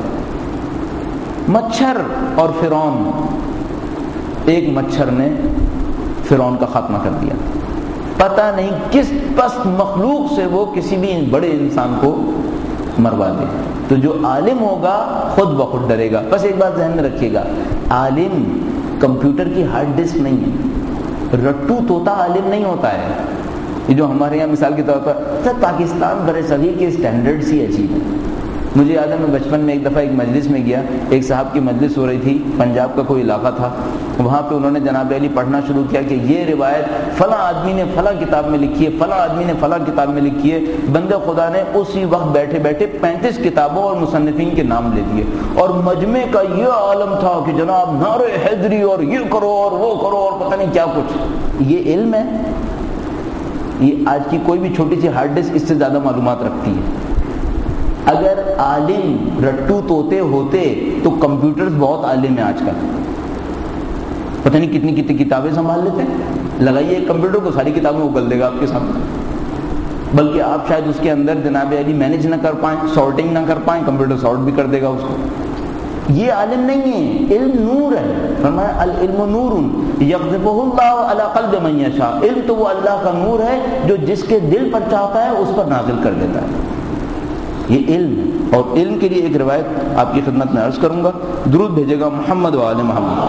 مچھر اور فرعون، ایک مچھر نے فرعون کا خاتمہ کر دیا، پتہ نہیں کس پست مخلوق سے وہ کسی بھی بڑے انسان کو مروا دے۔ تو جو عالم ہوگا خود بخود ڈرے گا۔ بس ایک بات ذہن میں رکھیے گا، عالم کمپیوٹر کی ہارڈ ڈسک نہیں ہے، رٹو طوطا عالم نہیں ہوتا ہے۔ یہ جو ہمارے یہاں مثال کے طور پر پاکستان بر صغیر کے اسٹینڈرڈز ہی عجیب ہیں۔ مجھے یاد ہے میں بچپن میں ایک دفعہ ایک مجلس میں گیا، ایک صاحب کی مجلس ہو رہی تھی، پنجاب کا کوئی علاقہ تھا، وہاں پہ انہوں نے جناب علی پڑھنا شروع کیا کہ یہ روایت فلاں آدمی نے فلاں کتاب میں لکھی ہے، فلاں آدمی نے فلاں کتاب میں لکھی ہے۔ بندے خدا نے اسی وقت بیٹھے بیٹھے پینتیس کتابوں اور مصنفین کے نام لے دیے، اور مجمع کا یہ عالم تھا کہ جناب نعرہ حیدری اور یہ کرو اور وہ کرو اور پتہ نہیں کیا کچھ۔ یہ علم ہے؟ یہ آج کی کوئی بھی چھوٹی سی ہارڈ ڈسک اس سے زیادہ معلومات رکھتی ہے۔ اگر عالم رٹو طوطے ہوتے تو کمپیوٹرز بہت عالم ہیں آج کل، پتہ نہیں کتنی کتنی کتابیں سنبھال لیتے ہیں۔ لگائیے ایک کمپیوٹر کو، ساری کتابیں اگل دے گا آپ کے سامنے، بلکہ آپ شاید اس کے اندر جناب علی مینج نہ کر پائیں، سارٹنگ نہ کر پائیں، کمپیوٹر سارٹ بھی کر دے گا اس کو۔ یہ عالم نہیں ہے، علم نور ہے۔ فرمایا العلم نور یقذفہ اللہ علی قلب من یشاء، علم تو وہ اللہ کا نور ہے جو جس کے دل پر چاہتا ہے اس پر نازل کر دیتا ہے۔ یہ علم ہے، اور علم کے لیے ایک روایت آپ کی خدمت میں عرض کروں گا، درود بھیجے گا محمد و آل محمد۔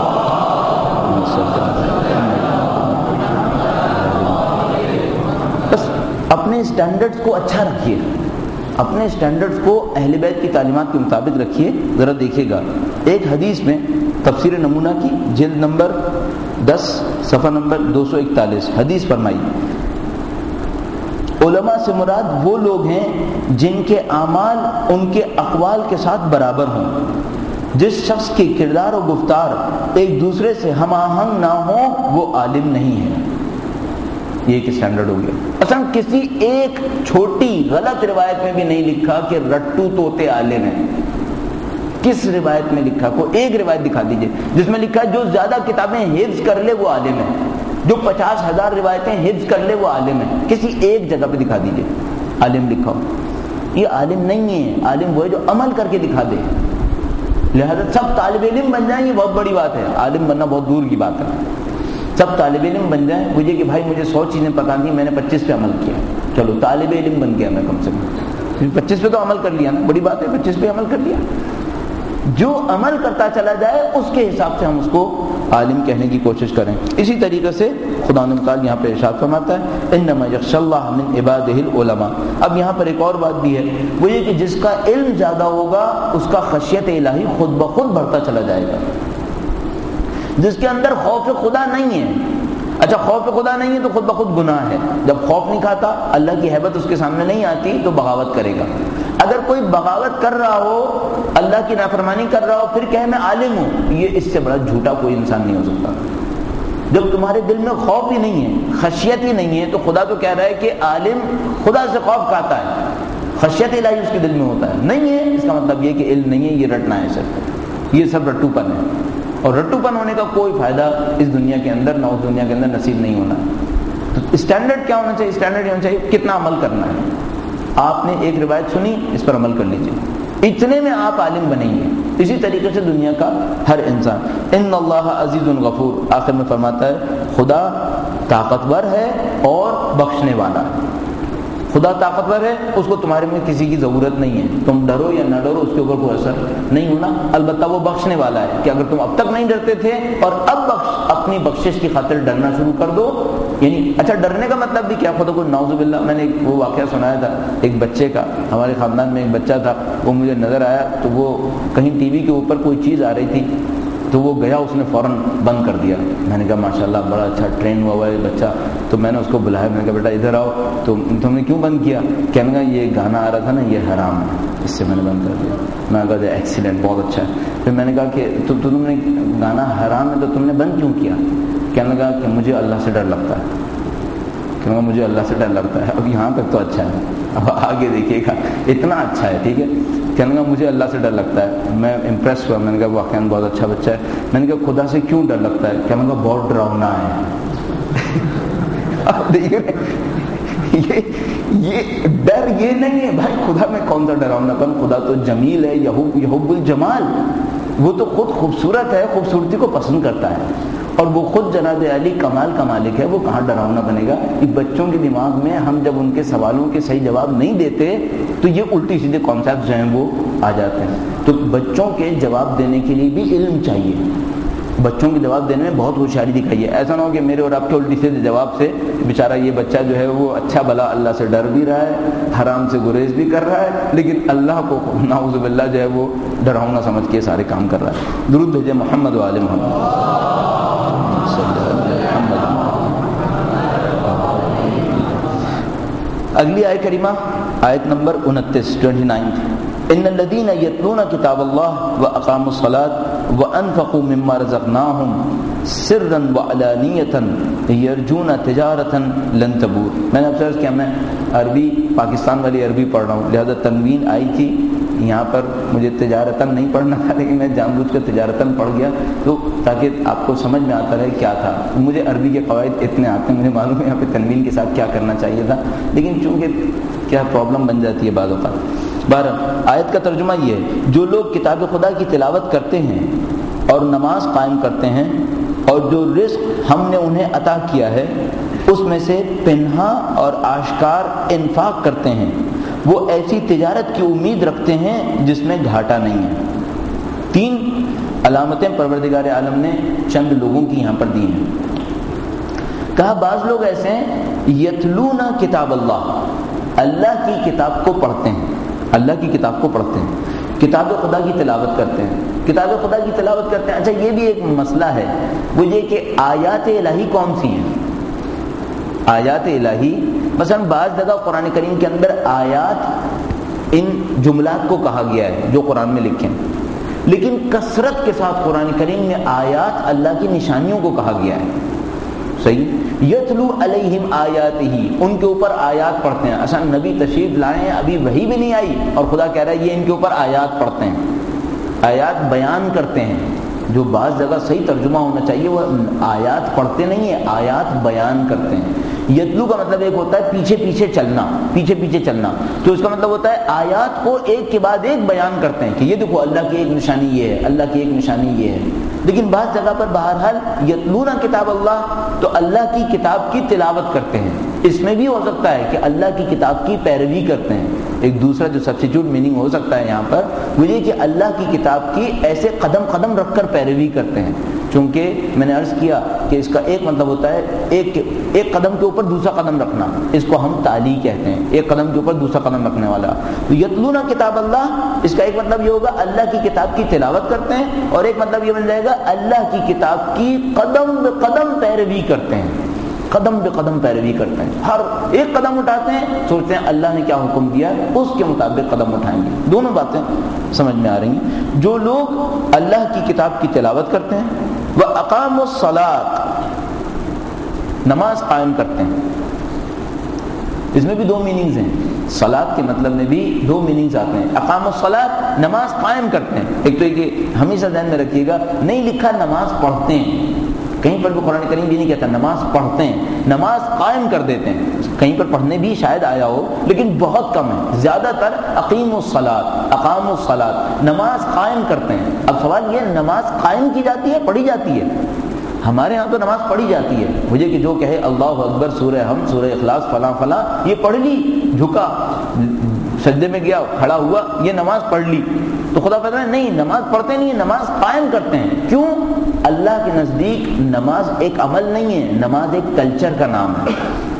بس اپنے اسٹینڈرڈز کو اچھا رکھیے، اپنے اسٹینڈرڈز کو اہل بیت کی تعلیمات کے مطابق رکھیے۔ ذرا دیکھیے گا ایک حدیث میں تفسیر نمونہ کی جلد نمبر دس صفحہ نمبر دو سو اکتالیس حدیث فرمائی، علماء سے مراد وہ لوگ ہیں جن کے اعمال ان کے اقوال کے ساتھ برابر ہوں۔ جس شخص کے کردار و گفتار ایک دوسرے سے ہم آہنگ نہ ہوں وہ عالم نہیں ہے۔ یہ ایک اسٹینڈرڈ ہو گیا۔ اصلا کسی ایک چھوٹی غلط روایت میں بھی نہیں لکھا کہ رٹو طوطے عالم ہیں۔ کس روایت میں لکھا؟ کوئی ایک روایت دکھا دیجئے جس میں لکھا ہے جو زیادہ کتابیں حفظ کر لے وہ عالم ہے، جو پچاس ہزار روایتیں حفظ کر لے وہ عالم ہے۔ کسی ایک جگہ پہ دکھا دیجئے عالم لکھا ہو۔ یہ عالم نہیں ہے، عالم وہ ہے جو عمل کر کے دکھا دے۔ لہذا سب طالب علم بن جائیں یہ بہت بڑی بات ہے، عالم بننا بہت دور کی بات ہے. سب طالب علم بن جائیں، مجھے کہ بھائی مجھے سو چیزیں پتا تھیں، میں نے پچیس پہ عمل کیا، چلو طالب علم بن گیا میں کم سے کم. پچیس پہ تو عمل کر لیا نا، بڑی بات ہے، پچیس پہ عمل کر لیا. جو عمل کرتا چلا جائے اس کے حساب سے ہم اس کو عالم کہنے کی کوشش کریں. اسی طریقے سے خدا تعالیٰ یہاں پہ ارشاد فرماتا ہے انما یخشی اللہ من عبادہ العلماء. اب یہاں پر ایک اور بات بھی ہے، وہ یہ کہ جس کا علم زیادہ ہوگا اس کا خشیت الہی خود بخود بڑھتا چلا جائے گا. جس کے اندر خوف خدا نہیں ہے، اچھا خوف خدا نہیں ہے تو خود بخود گناہ ہے. جب خوف نہیں کھاتا، اللہ کی ہیبت اس کے سامنے نہیں آتی تو بغاوت کرے گا. اگر کوئی بغاوت کر رہا ہو، اللہ کی نافرمانی کر رہا ہو، پھر کہے میں عالم ہوں، یہ اس سے بڑا جھوٹا کوئی انسان نہیں ہو سکتا. جب تمہارے دل میں خوف ہی نہیں ہے، خشیت ہی نہیں ہے، تو خدا تو کہہ رہا ہے کہ عالم خدا سے خوف کھاتا ہے، خشیت الہی اس کے دل میں ہوتا ہے. نہیں ہے اس کا مطلب یہ کہ علم نہیں ہے، یہ رٹنا ہے صرف، یہ سب رٹو پن ہے. اور رٹو پن ہونے کا کوئی فائدہ اس دنیا کے اندر نہ اس دنیا کے اندر نصیب نہیں ہونا. تو اسٹینڈرڈ کیا ہونا چاہیے؟ اسٹینڈرڈ یہ ہونا چاہیے کتنا عمل کرنا ہے. آپ نے ایک روایت سنی، اس پر عمل کر لیجیے، اتنے میں آپ عالم بنیں گے. اسی طریقے سے دنیا کا ہر انسان. ان اللہ عزیز غفور، آخر میں فرماتا ہے خدا طاقتور ہے اور بخشنے والا ہے. خدا طاقتور ہے، اس کو تمہارے میں کسی کی ضرورت نہیں ہے. تم ڈرو یا نہ ڈرو اس کے اوپر کوئی اثر نہیں ہونا. البتہ وہ بخشنے والا ہے کہ اگر تم اب تک نہیں ڈرتے تھے اور اب بخش اپنی بخشش کی خاطر ڈرنا شروع کر دو. یعنی اچھا ڈرنے کا مطلب بھی کیا؟ خدا کو نعوذ باللہ. میں نے وہ واقعہ سنایا تھا ایک بچے کا، ہمارے خاندان میں ایک بچہ تھا، وہ مجھے نظر آیا تو وہ کہیں ٹی وی کے اوپر کوئی چیز آ رہی تھی تو وہ گیا، اس نے فوراً بند کر دیا. میں نے کہا ماشاءاللہ بڑا اچھا ٹرین ہوا ہوا ہے بچہ. تو میں نے اس کو بلایا، میں نے کہا بیٹا ادھر آؤ. تو تم نے کیوں بند کیا؟ کہنے لگا یہ گانا آ رہا تھا نا، یہ حرام ہے، اس سے میں نے بند کر دیا. میں نے کہا ایکسیلنٹ، بہت اچھا ہے. پھر میں نے کہا کہ تو تم نے گانا حرام ہے تو تم نے بند کیوں کیا؟ کہنے لگا کہ مجھے اللہ سے ڈر لگتا ہے. کہنے لگا مجھے اللہ سے ڈر لگتا ہے. اب یہاں تک تو اچھا ہے، اب آگے دیکھیے گا اتنا اچھا ہے، ٹھیک ہے. کہنے لگا مجھے اللہ سے ڈر لگتا ہے. میں امپریس ہوا، میں نے کہا واقعا بہت اچھا بچہ ہے. میں نے کہا خدا سے کیوں ڈر لگتا ہے؟ کہنے لگا بہت ڈراؤنا ہے. آپ دیکھیے یہ یہ ڈر یہ نہیں ہے بھائی، خدا میں کون سا ڈراؤنا پن؟ خدا تو جمیل ہے، یحب الجمال، وہ تو خود خوبصورت ہے، خوبصورتی کو پسند کرتا ہے. اور وہ خود جناب علی کمال کا مالک ہے، وہ کہاں ڈراؤنا بنے گا؟ بچوں کے دماغ میں ہم جب ان کے سوالوں کے صحیح جواب نہیں دیتے تو یہ الٹی سیدھے کانسیپٹ جو ہیں وہ آ جاتے ہیں. تو بچوں کے جواب دینے کے لیے بھی علم چاہیے. بچوں کے جواب دینے میں بہت ہوشیاری دکھائیے. ایسا نہ ہو کہ میرے اور آپ کے الٹی سیدھے جواب سے بیچارہ یہ بچہ جو ہے وہ اچھا بھلا اللہ سے ڈر بھی رہا ہے، حرام سے گریز بھی کر رہا ہے، لیکن اللہ کو نعوذ باللہ جو ہے وہ ڈراؤنا سمجھ کے سارے کام کر رہا ہے. درود بھیجے محمد و آل محمد. اگلی آیت کریمہ آیت نمبر انتیس، ٹوینٹی نائنتھ. ان الذين يتلون كتاب الله واقاموا الصلاه وانفقوا مما رزقناهم سرا وعلانية يرجون تجارة لن تبور. میں نے اب سرچ کیا، میں عربی پاکستان والی عربی پڑھ رہا ہوں، لہذا تنوین آئی تھی یہاں پر، مجھے تجارتاً نہیں پڑھنا تھا لیکن میں جان بوجھ کر تجارتاً پڑھ گیا تو تاکہ آپ کو سمجھ میں آتا رہے کیا تھا. مجھے عربی کے قواعد اتنے آتے ہیں، مجھے معلوم ہے یہاں پہ تنوین کے ساتھ کیا کرنا چاہیے تھا، لیکن چونکہ کیا پرابلم بن جاتی ہے بعض اوقات. بارہ آیت کا ترجمہ یہ ہے، جو لوگ کتاب خدا کی تلاوت کرتے ہیں اور نماز قائم کرتے ہیں اور جو رزق ہم نے انہیں عطا کیا ہے اس میں سے پنہا اور آشکار انفاق کرتے ہیں، وہ ایسی تجارت کی امید رکھتے ہیں جس میں گھاٹا نہیں ہے. تین علامتیں پروردگار عالم نے چند لوگوں کی یہاں پر دی ہیں. کہا بعض لوگ ایسے ہیں یتلون کتاب اللہ، اللہ کی کتاب کو پڑھتے ہیں، اللہ کی کتاب کو پڑھتے ہیں، کتاب خدا کی تلاوت کرتے ہیں، کتاب خدا کی تلاوت کرتے ہیں. اچھا یہ بھی ایک مسئلہ ہے، وہ یہ کہ آیات الہی کون سی ہیں؟ آیات الہی مثلا بعض جگہ قرآن کریم کے اندر آیات ان جملات کو کہا گیا ہے جو قرآن میں لکھے ہیں، لیکن کثرت کے ساتھ قرآن کریم میں آیات اللہ کی نشانیوں کو کہا گیا ہے. صحیح، یتلو علیہم آیاتہ، ان کے اوپر آیات پڑھتے ہیں. اصلا نبی تشریف لائے ہیں، ابھی وحی بھی نہیں آئی اور خدا کہہ رہا ہے یہ ان کے اوپر آیات پڑھتے ہیں، آیات بیان کرتے ہیں. جو بعض جگہ صحیح ترجمہ ہونا چاہیے وہ آیات پڑھتے نہیں ہیں، آیات بیان کرتے ہیں. یتلو کا مطلب ایک ہوتا ہے پیچھے پیچھے چلنا، پیچھے پیچھے چلنا، تو اس کا مطلب ہوتا ہے آیات کو ایک کے بعد ایک بیان کرتے ہیں کہ یہ دیکھو اللہ کی ایک نشانی یہ ہے، اللہ کی ایک نشانی یہ ہے۔ لیکن بعض جگہ پر بہرحال یتلون کتاب اللہ تو اللہ کی کتاب کی تلاوت کرتے ہیں، اس میں بھی ہو سکتا ہے کہ اللہ کی کتاب کی پیروی کرتے ہیں۔ ایک دوسرا جو سبسٹیٹیوٹ میننگ ہو سکتا ہے یہاں پر وہ یہ کہ اللہ کی کتاب کی ایسے قدم قدم رکھ کر پیروی کرتے ہیں، چونکہ میں نے عرض کیا کہ اس کا ایک مطلب ہوتا ہے ایک ایک قدم کے اوپر دوسرا قدم رکھنا، اس کو ہم تالی کہتے ہیں، ایک قدم کے اوپر دوسرا قدم رکھنے والا۔ تو یتلون کتاب اللہ، اس کا ایک مطلب یہ ہوگا اللہ کی کتاب کی تلاوت کرتے ہیں، اور ایک مطلب یہ بن جائے گا اللہ کی کتاب کی قدم بے قدم پیروی کرتے ہیں، قدم بے قدم پیروی کرتے ہیں، ہر ایک قدم اٹھاتے ہیں سوچتے ہیں اللہ نے کیا حکم دیا اس کے مطابق قدم اٹھائیں گے۔ دونوں باتیں سمجھ میں آ رہی ہیں۔ جو لوگ اللہ کی کتاب کی تلاوت کرتے ہیں وہ اقام الصلاۃ، نماز قائم کرتے ہیں، اس میں بھی دو میننگز ہیں، صلاۃ کے مطلب میں بھی دو میننگز آتے ہیں۔ اقام الصلاۃ نماز قائم کرتے ہیں، ایک تو یہ کہ ہمیشہ ذہن میں رکھیے گا نہیں لکھا نماز پڑھتے ہیں، کہیں پر بھی قرآن کریم بھی نہیں کہتا نماز پڑھتے ہیں، نماز قائم کر دیتے ہیں، کہیں پر پڑھنے بھی شاید آیا ہو لیکن بہت کم ہے، زیادہ تر اقیم الصلاۃ، اقام الصلاۃ، نماز قائم کرتے ہیں۔ اب سوال یہ نماز قائم کی جاتی ہے پڑھی جاتی ہے؟ ہمارے ہاں تو نماز پڑھی جاتی ہے، مجھے کہ جو کہے اللہ اکبر سورہ حمد سورہ اخلاص فلاں فلاں یہ پڑھ لی، جھکا سجدے میں گیا کھڑا ہوا یہ نماز پڑھ لی، تو خدا پتہ ہے نہیں نماز پڑھتے نہیں، نماز قائم کرتے ہیں۔ کیوں؟ اللہ کے نزدیک نماز ایک عمل نہیں ہے، نماز ایک کلچر کا نام ہے،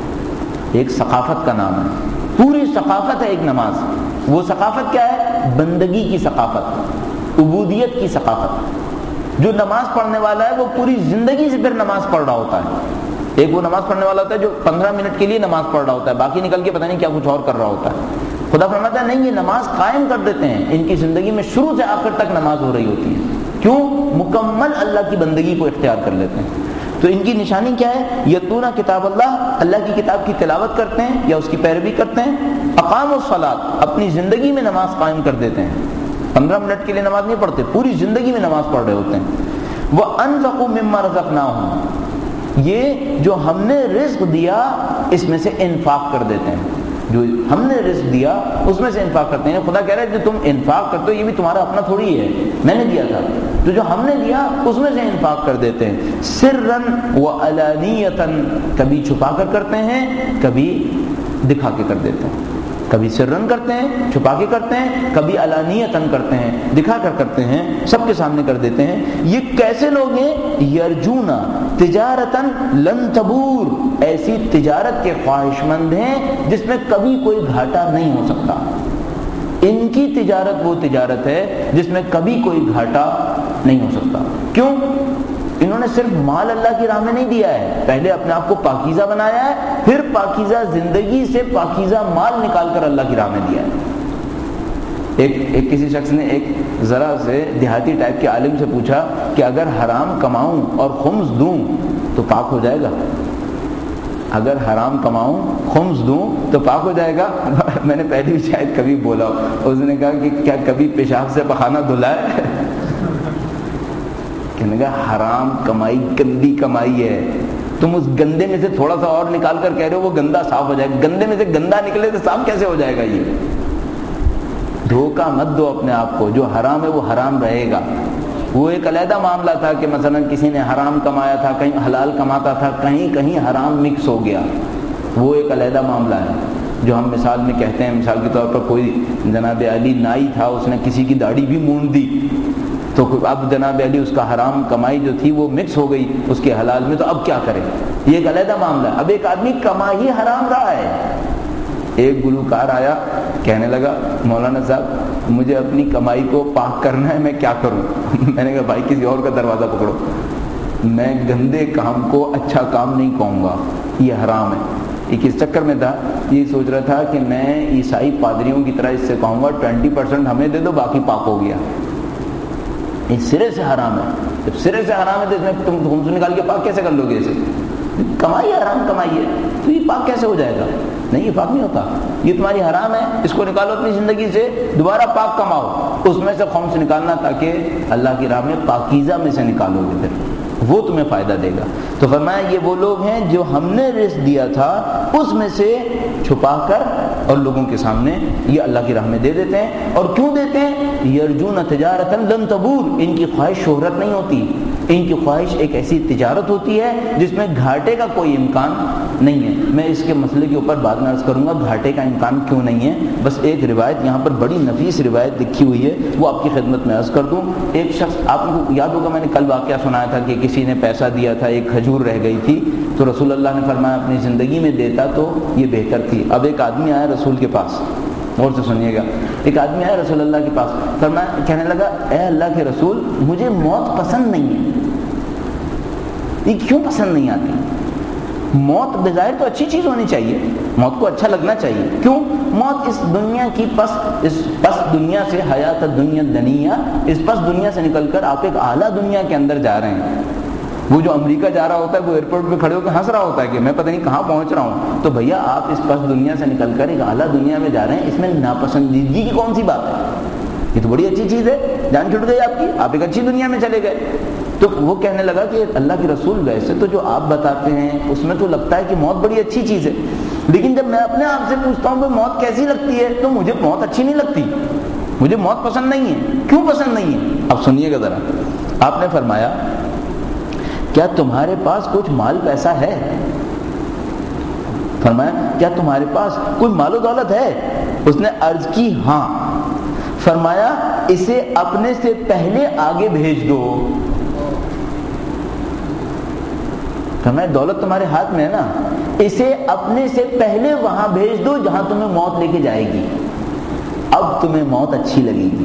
ایک ثقافت کا نام ہے، پوری ثقافت ہے ایک نماز۔ وہ ثقافت کیا ہے؟ بندگی کی ثقافت، عبودیت کی ثقافت۔ جو نماز پڑھنے والا ہے وہ پوری زندگی سے پھر نماز پڑھ رہا ہوتا ہے۔ ایک وہ نماز پڑھنے والا ہوتا ہے جو پندرہ منٹ کے لیے نماز پڑھ رہا ہوتا ہے، باقی نکل کے پتہ نہیں کیا کچھ اور کر رہا ہوتا ہے۔ خدا فرماتا ہے نہیں یہ نماز قائم کر دیتے ہیں، ان کی زندگی میں شروع سے آخر تک نماز ہو رہی ہوتی ہے۔ کیوں؟ مکمل اللہ کی بندگی کو اختیار کر لیتے ہیں۔ تو ان کی نشانی کیا ہے؟ یتلون کتاب اللہ، اللہ کی کتاب کی تلاوت کرتے ہیں یا اس کی پیروی کرتے ہیں، اقام الصلاۃ، اپنی زندگی میں نماز قائم کر دیتے ہیں، پندرہ منٹ کے لیے نماز نہیں پڑھتے، پوری زندگی میں نماز پڑھ رہے ہوتے ہیں۔ وَأَنفَقُوا مِمَّا رَزَقْنَاهُمْ، یہ جو ہم نے رزق دیا اس میں سے انفاق کر دیتے ہیں، جو ہم نے رزق دیا اس میں سے انفاق کرتے ہیں۔ خدا کہہ رہا ہے کہ تم انفاق کرتے ہو یہ بھی تمہارا اپنا تھوڑی ہے، میں نے دیا تھا، تو جو ہم نے دیا اس میں سے انفاق کر دیتے ہیں۔ سرًا وعلانیةً، کبھی چھپا کر کرتے ہیں کبھی دکھا کے کر دیتے ہیں، کبھی سرًا کرتے ہیں چھپا کے کرتے ہیں، کبھی علانیةً کرتے ہیں دکھا کر کرتے ہیں، سب کے سامنے کر دیتے ہیں۔ یہ کیسے لوگ ہیں؟ یرجونا تجارتاً لن تبور، ایسی تجارت کے خواہش مند ہیں جس میں کبھی کوئی گھاٹا نہیں ہو سکتا۔ ان کی تجارت وہ تجارت ہے جس میں کبھی کوئی گھاٹا نہیں ہو سکتا۔ کیوں؟ انہوں نے صرف مال اللہ کی راہ میں نہیں دیا ہے، پہلے اپنے آپ کو پاکیزہ بنایا ہے، پھر پاکیزہ زندگی سے پاکیزہ مال نکال کر اللہ کی راہ میں دیا ہے۔ ایک ایک کسی شخص نے ایک ذرا سے دیہاتی ٹائپ کے عالم سے پوچھا کہ اگر حرام کماؤں اور خمس دوں تو پاک ہو جائے گا؟ اگر حرام کماؤں خمس دوں تو پاک ہو جائے گا؟ میں نے پہلی بھی شاید کبھی بولا، اس نے کہا کہ کیا کبھی پیشاب سے پخانہ دھلا ہے؟ کہنے کا حرام کمائی گندی کمائی ہے، تم اس گندے میں سے تھوڑا سا اور نکال کر کہہ رہے ہو وہ گندا صاف ہو جائے گا، گندے میں سے گندا نکلے تو صاف کیسے ہو جائے گا؟ یہ دھوکہ مت دو اپنے آپ کو، جو حرام ہے وہ حرام رہے گا۔ وہ ایک علیحدہ معاملہ تھا کہ مثلا کسی نے حرام کمایا تھا، کہیں حلال کماتا تھا، کہیں کہیں حرام مکس ہو گیا، وہ ایک علیحدہ معاملہ ہے جو ہم مثال میں کہتے ہیں۔ مثال کے طور پر کوئی جناب علی نائی تھا، اس نے کسی کی داڑھی بھی مونڈ دی، تو اب جناب علی اس کا حرام کمائی جو تھی وہ مکس ہو گئی اس کے حلال میں، تو اب کیا کرے؟ یہ ایک علیحدہ معاملہ ہے۔ اب ایک آدمی کما ہی حرام رہا ہے۔ ایک گلوکار آیا کہنے لگا مولانا صاحب مجھے اپنی کمائی کو پاک کرنا ہے، میں کیا کروں؟ میں نے کہا بھائی کسی اور کا دروازہ پکڑو، میں گندے کام کو اچھا کام نہیں کہوں گا، یہ حرام ہے۔ ایک اس چکر میں تھا، یہ سوچ رہا تھا کہ میں عیسائی پادریوں کی طرح اس سے کہوں گا ٹوینٹی پرسینٹ ہمیں دے دو باقی پاک ہو گیا۔ یہ سرے سے حرام ہے، جب سرے سے حرام ہے تو اس میں تم خمس نکال کے پاک کیسے کر لو گے؟ اسے کمائی حرام کمائی ہے تو یہ پاک کیسے ہو جائے گا؟ نہیں، یہ پاک نہیں ہوتا، یہ تمہاری حرام ہے، اس کو نکالو اپنی زندگی سے، دوبارہ پاک کماؤ، اس میں سے خمس نکالنا تاکہ اللہ کی راہ میں پاکیزہ میں سے نکالو گے۔ پھر وہ تمہیں فائدہ دے گا. تو فرمایا یہ وہ لوگ ہیں جو ہم نے رزق دیا تھا اس میں سے چھپا کر اور لوگوں کے سامنے یہ اللہ کی راہ میں دے دیتے ہیں. اور کیوں دیتے ہیں؟ یرجون تجارتا لن تبور. ان کی خواہش شہرت نہیں ہوتی، ان کی خواہش ایک ایسی تجارت ہوتی ہے جس میں گھاٹے کا کوئی امکان نہیں ہے. میں اس کے مسئلے کے اوپر بعد میں عرض کروں گا گھاٹے کا امکان کیوں نہیں ہے. بس ایک روایت یہاں پر بڑی نفیس روایت لکھی ہوئی ہے، وہ آپ کی خدمت میں عرض کر دوں. ایک شخص، آپ کو یاد ہوگا میں نے کل واقعہ سنایا تھا کہ کسی نے پیسہ دیا تھا، ایک کھجور رہ گئی تھی، تو رسول اللہ نے فرمایا اپنی زندگی میں دیتا تو یہ بہتر تھی. اب ایک آدمی آیا رسول کے پاس، غور سے سنیے گا، ایک آدمی آیا رسول اللہ کے پاس، فرمایا کہنے لگا اے اللہ کے رسول مجھے موت پسند نہیں ہے. یہ کیوں پسند نہیں آتی؟ موت بظاہر تو اچھی چیز ہونی چاہیے، موت کو اچھا لگنا چاہیے. کیوں؟ موت اس دنیا کی پس اس پس دنیا سے، حیات دنیا دنیا، اس پس دنیا سے نکل کر آپ ایک اعلیٰ دنیا کے اندر جا رہے ہیں. وہ جو امریکہ جا رہا ہوتا ہے وہ ایئرپورٹ پہ کھڑے ہو کے ہنس رہا ہوتا ہے کہ میں پتہ نہیں کہاں پہنچ رہا ہوں. تو بھیا آپ اس پس دنیا سے نکل کر ایک اعلیٰ دنیا میں جا رہے ہیں، اس میں ناپسندیدگی کی کون سی بات ہے؟ یہ تو بڑی اچھی چیز ہے، جان چھوٹ گئی آپ کی، آپ ایک اچھی دنیا میں چلے گئے. تو وہ کہنے لگا کہ اللہ کے رسول ویسے تو جو آپ بتاتے ہیں اس میں تو لگتا ہے کہ موت بڑی اچھی چیز ہے، لیکن جب میں اپنے آپ سے پوچھتا ہوں کہ موت کیسی لگتی ہے تو مجھے موت اچھی نہیں لگتی، مجھے موت پسند نہیں ہے. کیوں پسند نہیں ہے؟ اب سنیے گا ذرا. آپ نے فرمایا کیا تمہارے پاس کچھ مال پیسہ ہے؟ فرمایا کیا تمہارے پاس کوئی مال و دولت ہے؟ اس نے عرض کی ہاں. فرمایا اسے اپنے سے پہلے آگے بھیج دو. فرمایا دولت تمہارے ہاتھ میں ہے نا، اسے اپنے سے پہلے وہاں بھیج دو جہاں تمہیں موت لے کے جائے گی، اب تمہیں موت اچھی لگے گی.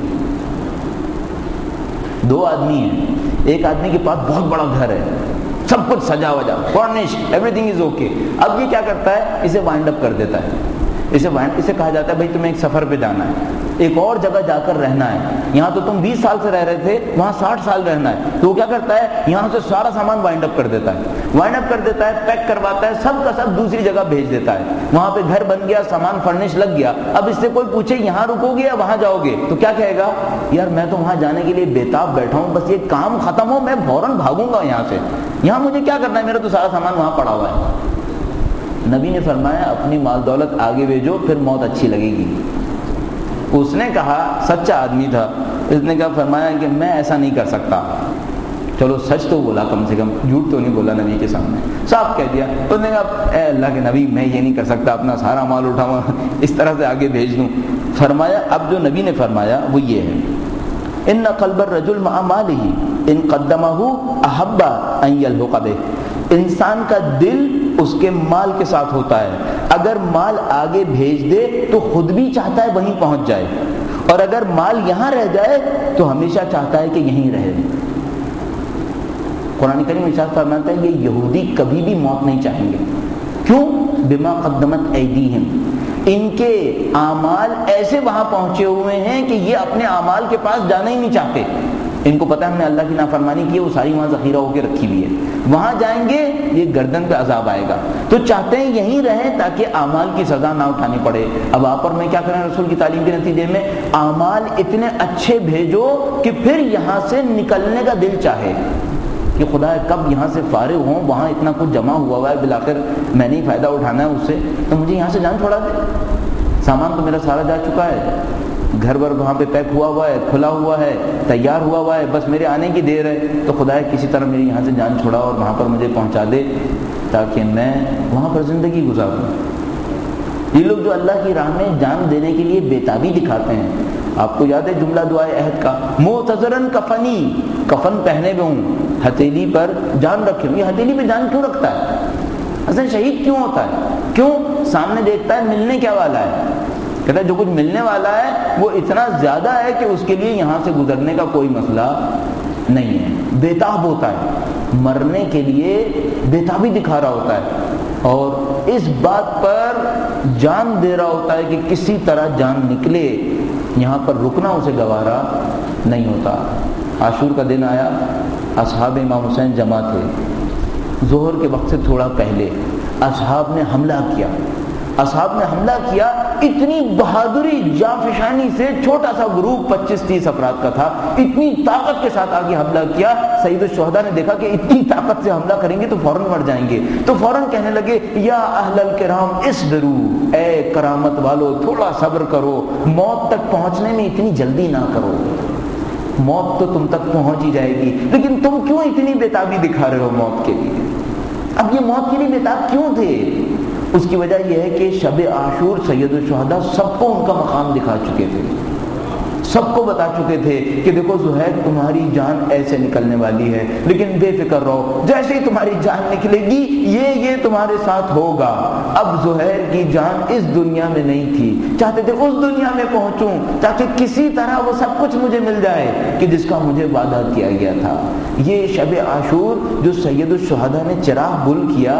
دو آدمی ہیں، ایک آدمی کے پاس بہت بڑا گھر ہے، سب کچھ سجا وجا، furnish, everything is okay. اب یہ کیا کرتا ہے؟ اسے وائنڈ اپ کر دیتا ہے. اسے وائنڈ اسے کہا جاتا ہے بھائی تمہیں ایک سفر پہ جانا ہے، ایک اور جگہ جا کر رہنا ہے، یہاں تو تم بیس سال سے رہ رہے تھے، وہاں ساٹھ سال رہنا ہے. تو وہ کیا کرتا ہے؟ یہاں سے سارا سامان وائنڈ اپ کر دیتا ہے، وائنڈ اپ کر دیتا ہے، پیک کرواتا ہے، سب کا سب دوسری جگہ بھیج دیتا ہے. وہاں پہ گھر بن گیا، سامان فرنش لگ گیا. اب اس سے کوئی پوچھے یہاں رکو گے یا وہاں جاؤ گے تو کیا کہے گا؟ یار میں تو وہاں جانے کے لیے بےتاب بیٹھا ہوں، بس یہ کام ختم ہو میں فوراً بھاگوں گا یہاں سے، یہاں مجھے کیا کرنا ہے، میرا تو سارا سامان وہاں پڑا ہوا ہے. نبی نے فرمایا اپنی مال دولت آگے بھیجو پھر موت اچھی لگے گی. اس نے کہا، سچا آدمی تھا، اس نے کہا فرمایا کہ میں ایسا نہیں کر سکتا. چلو سچ تو بولا، کم سے کم جھوٹ تو نہیں بولا نبی کے سامنے، صاف کہہ دیا. اس نے کہا اے اللہ کے نبی میں یہ نہیں کر سکتا، اپنا سارا مال اٹھاؤں اس طرح سے آگے بھیج دوں. فرمایا اب جو نبی نے فرمایا وہ یہ ہے، ان قلب الرجل مع ماله ان قدمه احب ان يلحق به. انسان کا دل اس کے مال کے ساتھ ہوتا ہے، اگر مال آگے بھیج دے تو خود بھی چاہتا ہے وہیں پہنچ جائے، اور اگر مال یہاں رہ جائے تو ہمیشہ چاہتا ہے کہ یہیں رہے. قرآن کریم ارشاد فرماتا ہے یہ یہودی کبھی بھی موت نہیں چاہیں گے. کیوں؟ بما قدمت ایدیہم، ان کے اعمال ایسے وہاں پہنچے ہوئے ہیں کہ یہ اپنے اعمال کے پاس جانا ہی نہیں چاہتے. ان کو پتہ ہے ہم نے اللہ کی نافرمانی کی ہے، وہ ساری وہاں ذخیرہ ہو کے رکھی ہوئی ہے، وہاں جائیں گے یہ گردن پہ عذاب آئے گا، تو چاہتے ہیں یہیں رہیں تاکہ اعمال کی سزا نہ اٹھانی پڑے. اب آپ اور میں کیا کریں؟ رسول کی تعلیم کے نتیجے میں اعمال اتنے اچھے بھیجو کہ پھر یہاں سے نکلنے کا دل چاہے کہ خدا کب یہاں سے فارغ ہوں، وہاں اتنا کچھ جمع ہوا ہوا ہے، بالآخر میں نے ہی فائدہ اٹھانا ہے اس سے، تو مجھے یہاں سے جان چھوڑا دے. سامان تو میرا سارا جا چکا ہے، گھر ور وہاں پہ پیک ہوا ہوا ہے، کھلا ہوا ہے، تیار ہوا ہوا ہے، بس میرے آنے کی دیر ہے. تو خدا کسی طرح میری یہاں سے جان چھوڑا اور وہاں پر مجھے پہنچا دے تاکہ میں وہاں پر زندگی گزاروں. یہ لوگ جو اللہ کی راہ میں جان دینے کے لیے بےتابی دکھاتے ہیں، آپ کو یاد ہے جملہ دعائے عہد کا، معتذرن کفنی، کفن پہنے ہوئے ہوں، ہتھیلی پر جان رکھے ہوں. یہ ہتھیلی پہ جان کیوں رکھتا ہے؟ اصل شہید کیوں ہوتا ہے؟ کیوں؟ سامنے دیکھتا ہے ملنے کیا والا ہے، کہتا ہے جو کچھ ملنے والا ہے وہ اتنا زیادہ ہے کہ اس کے لیے یہاں سے گزرنے کا کوئی مسئلہ نہیں ہے. بےتاب ہوتا ہے، مرنے کے لیے بےتابی دکھا رہا ہوتا ہے، اور اس بات پر جان دے رہا ہوتا ہے کہ کسی طرح جان نکلے، یہاں پر رکنا اسے گوارا نہیں ہوتا. عاشور کا دن آیا، اصحاب امام حسین جمع تھے، ظہر کے وقت سے تھوڑا پہلے اصحاب نے حملہ کیا، اصحاب نے حملہ کیا، اتنی بہادری جانفشانی سے، چھوٹا سا گروپ پچیس تیس افراد کا تھا، اتنی طاقت کے ساتھ آگے حملہ کیا۔ سید الشہداء نے دیکھا کہ اتنی طاقت سے حملہ کریں گے تو فوراً مر جائیں گے، تو فوراً کہنے لگے یا اہل الکرام اصبروا، اے کرامت والو تھوڑا صبر کرو، موت تک پہنچنے میں اتنی جلدی نہ کرو، موت تو تم تک پہنچ ہی جائے گی، لیکن تم کیوں اتنی بےتابی دکھا رہے ہو موت کے لیے؟ اب یہ موت کے لیے بےتاب کیوں تھے؟ اس کی وجہ یہ ہے کہ شب عاشور سید الشہداء سب کو ان کا مقام دکھا چکے تھے، سب کو بتا چکے تھے کہ دیکھو زہیر تمہاری جان ایسے نکلنے والی ہے، لیکن بے فکر رہو، جیسے ہی تمہاری جان نکلے گی یہ یہ تمہارے ساتھ ہوگا۔ اب زہیر کی جان اس دنیا میں نہیں تھی، چاہتے تھے اس دنیا میں پہنچوں تاکہ کسی طرح وہ سب کچھ مجھے مل جائے کہ جس کا مجھے وعدہ کیا گیا تھا۔ یہ شب عاشور جو سید الشہداء نے چراغ گل کیا،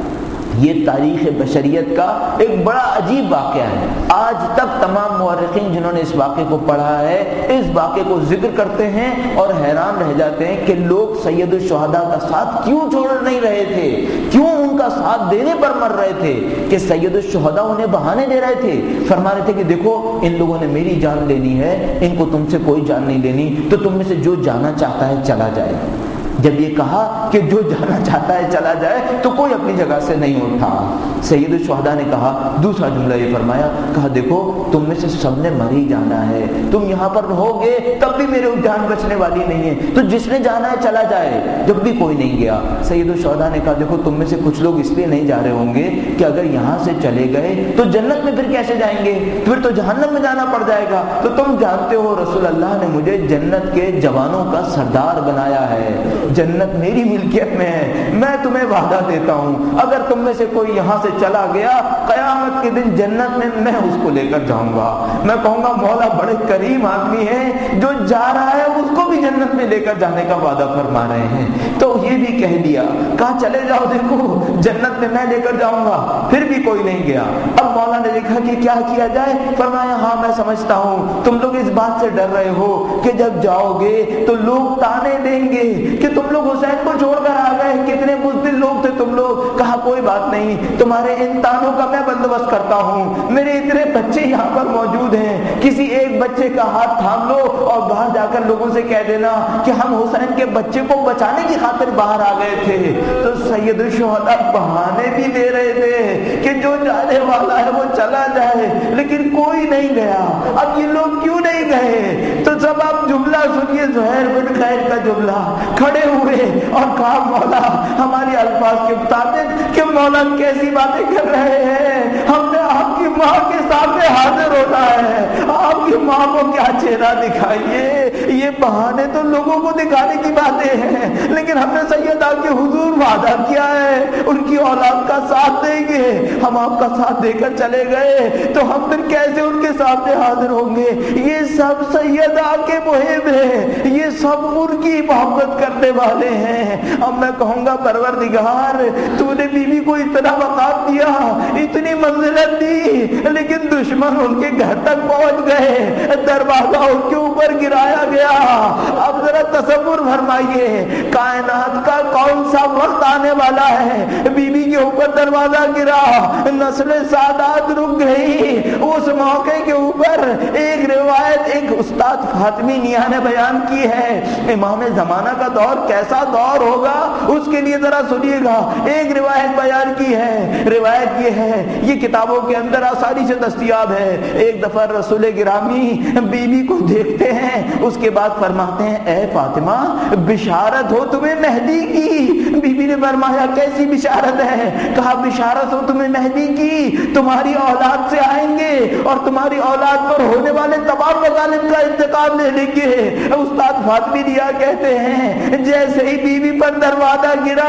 یہ تاریخ بشریت کا ایک بڑا عجیب واقعہ ہے۔ آج تک تمام مورخین جنہوں نے اس واقعے کو پڑھا ہے اس واقعے کو ذکر کرتے ہیں اور حیران رہ جاتے ہیں کہ لوگ سید الشہداء کا ساتھ کیوں چھوڑ نہیں رہے تھے، کیوں ان کا ساتھ دینے پر مر رہے تھے، کہ سید الشہداء انہیں بہانے دے رہے تھے، فرما رہے تھے کہ دیکھو ان لوگوں نے میری جان لینی ہے، ان کو تم سے کوئی جان نہیں لینی، تو تم میں سے جو جانا چاہتا ہے چلا جائے۔ جب یہ کہا کہ جو جانا چاہتا ہے چلا جائے تو کوئی اپنی جگہ سے نہیں اٹھا۔ سید الشہداء نے کہا، دوسرا جملہ یہ فرمایا، کہا دیکھو تم میں سے سب نے مر ہی جانا ہے، تم یہاں پر رہوگے تب بھی میرے جان بچنے والی نہیں ہے، تو جس نے جانا ہے چلا جائے۔ جب بھی کوئی نہیں گیا، سید الشہداء نے کہا دیکھو تم میں سے کچھ لوگ اس لیے نہیں جا رہے ہوں گے کہ اگر یہاں سے چلے گئے تو جنت میں پھر کیسے جائیں گے، پھر تو جہنم میں جانا پڑ جائے گا، تو تم جانتے ہو رسول اللہ نے مجھے جنت کے جوانوں کا سردار بنایا ہے، جنت میری ملکیت میں ہے، میں تمہیں وعدہ دیتا ہوں اگر تم میں سے کوئی یہاں سے چلا گیا قیامت کے دن جنت میں میں اس کو لے کر جاؤں گا، میں کہوں گا مولا بڑے کریم آدمی ہے، جو جا رہا ہے اس کو بھی جنت میں لے کر جانے کا وعدہ فرما رہے ہیں۔ تو یہ بھی کہہ دیا، کہا چلے جاؤ دیکھو جنت میں میں لے کر جاؤں گا، پھر بھی کوئی نہیں گیا۔ اب مولا نے دیکھا کہ کیا کیا جائے، فرمایا ہاں میں سمجھتا ہوں تم لوگ اس بات سے ڈر رہے ہو کہ جب جاؤ گے تو لوگ تانے دیں گے کہ تم لوگ حسین کو چھوڑ کر آ گئے، کتنے بزدل لوگ تھے تم لوگ۔ کہا کوئی بات نہیں، تمہارے ان تانوں کا میں بندوبست کرتا ہوں، میرے اتنے بچے یہاں پر موجود ہیں، کسی ایک بچے کا ہاتھ تھام لو اور باہر جا کر لوگوں سے کہہ دینا کہ ہم حسین کے بچے کو بچانے کی خاطر باہر آ گئے تھے۔ تو سید الشہداء بہانے بھی دے رہے تھے کہ جو جانے والا ہے وہ چلا جائے، لیکن کوئی نہیں گیا۔ اب یہ لوگ کیوں نہیں گئے؟ تو جب آپ جملہ سنیے زہیر بن خیر کا جملہ، کھڑے ہوئے اور کہا مولا ہماری الفاظ کے مطابق کہ مولا کیسی باتیں کر رہے ہیں، ہم نے آپ کی ماں کے سامنے حاضر ہونا ہے، آپ کی ماں کو کیا چہرہ دکھائیے، یہ بہانے تو لوگوں کو دکھانے کی باتیں ہیں، لیکن ہم نے سیدہ کے حضور وعدہ کیا ہے ان کی اولاد کا ساتھ دیں گے، ہم آپ کا ساتھ دے کر چلے گئے تو ہم پھر کیسے ان کے سامنے حاضر ہوں گے؟ یہ سب سیدہ کے محب ہیں، یہ سب ان کی محبت کرنے والے ہیں۔ اب میں کہوں گا پروردگار تو نے بیوی کو اتنا مقام دیا، اتنی منزلت دی، لیکن دشمن ان کے گھر تک پہنچ گئے، دروازہ ان کے اوپر گرایا گیا۔ اب ذرا تصور فرمائیے کائنات کا کون سا وقت آنے والا ہے، بیوی کے اوپر دروازہ گرا، نسل سادات رک گئی۔ اس موقع کے اوپر ایک روایت ایک استاد فاطمی نیہ نے بیان کی ہے، امام زمانہ کا دور کیسا دور ہوگا اس کے لیے ذرا سنیے گا۔ ایک روایت بیان کی ہے، روایت یہ ہے، یہ کتابوں کے اندر آسانی سے دستیاب ہے۔ ایک دفعہ رسول گرامی بیوی کو دیکھتے ہیں، اس کے بعد فرماتے ہیں اے فاطمہ بشارت ہو تمہیں مہدی کی۔ بیوی نے فرمایا کیسی بشارت ہے؟ کہا بشارت ہو تمہیں مہدی کی، تمہاری اولاد سے آئیں گے اور تمہاری اولاد پر ہونے والے تمام مظالم کا انتقام لے لیں گے۔ استاد فاطمی دیا کہتے ہیں جیسے ہی بیوی پر دروازہ گرا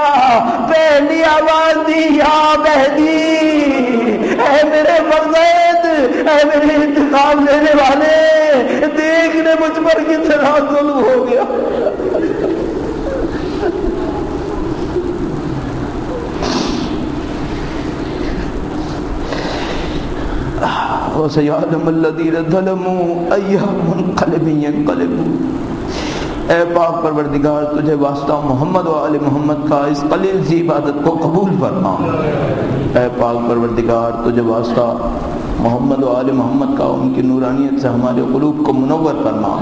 پہلی آواز دی یا مہدی، اے میرے فرزند، اے میرے انتقام لینے والے، دیکھنے مجھ پر کتنا ظلم ہو گیا۔ وَسَيَعْلَمُ الَّذِينَ ظَلَمُوا أَيَّ مُنقَلِبٍ يَنقَلِبُونَ۔ اے پاک پروردگار تجھے واسطہ محمد و آل محمد کا اس قلیل سی عبادت کو قبول فرما۔ اے پاک پروردگار تجھے واسطہ محمد و آل محمد کا ان کی نورانیت سے ہمارے قلوب کو منور فرما۔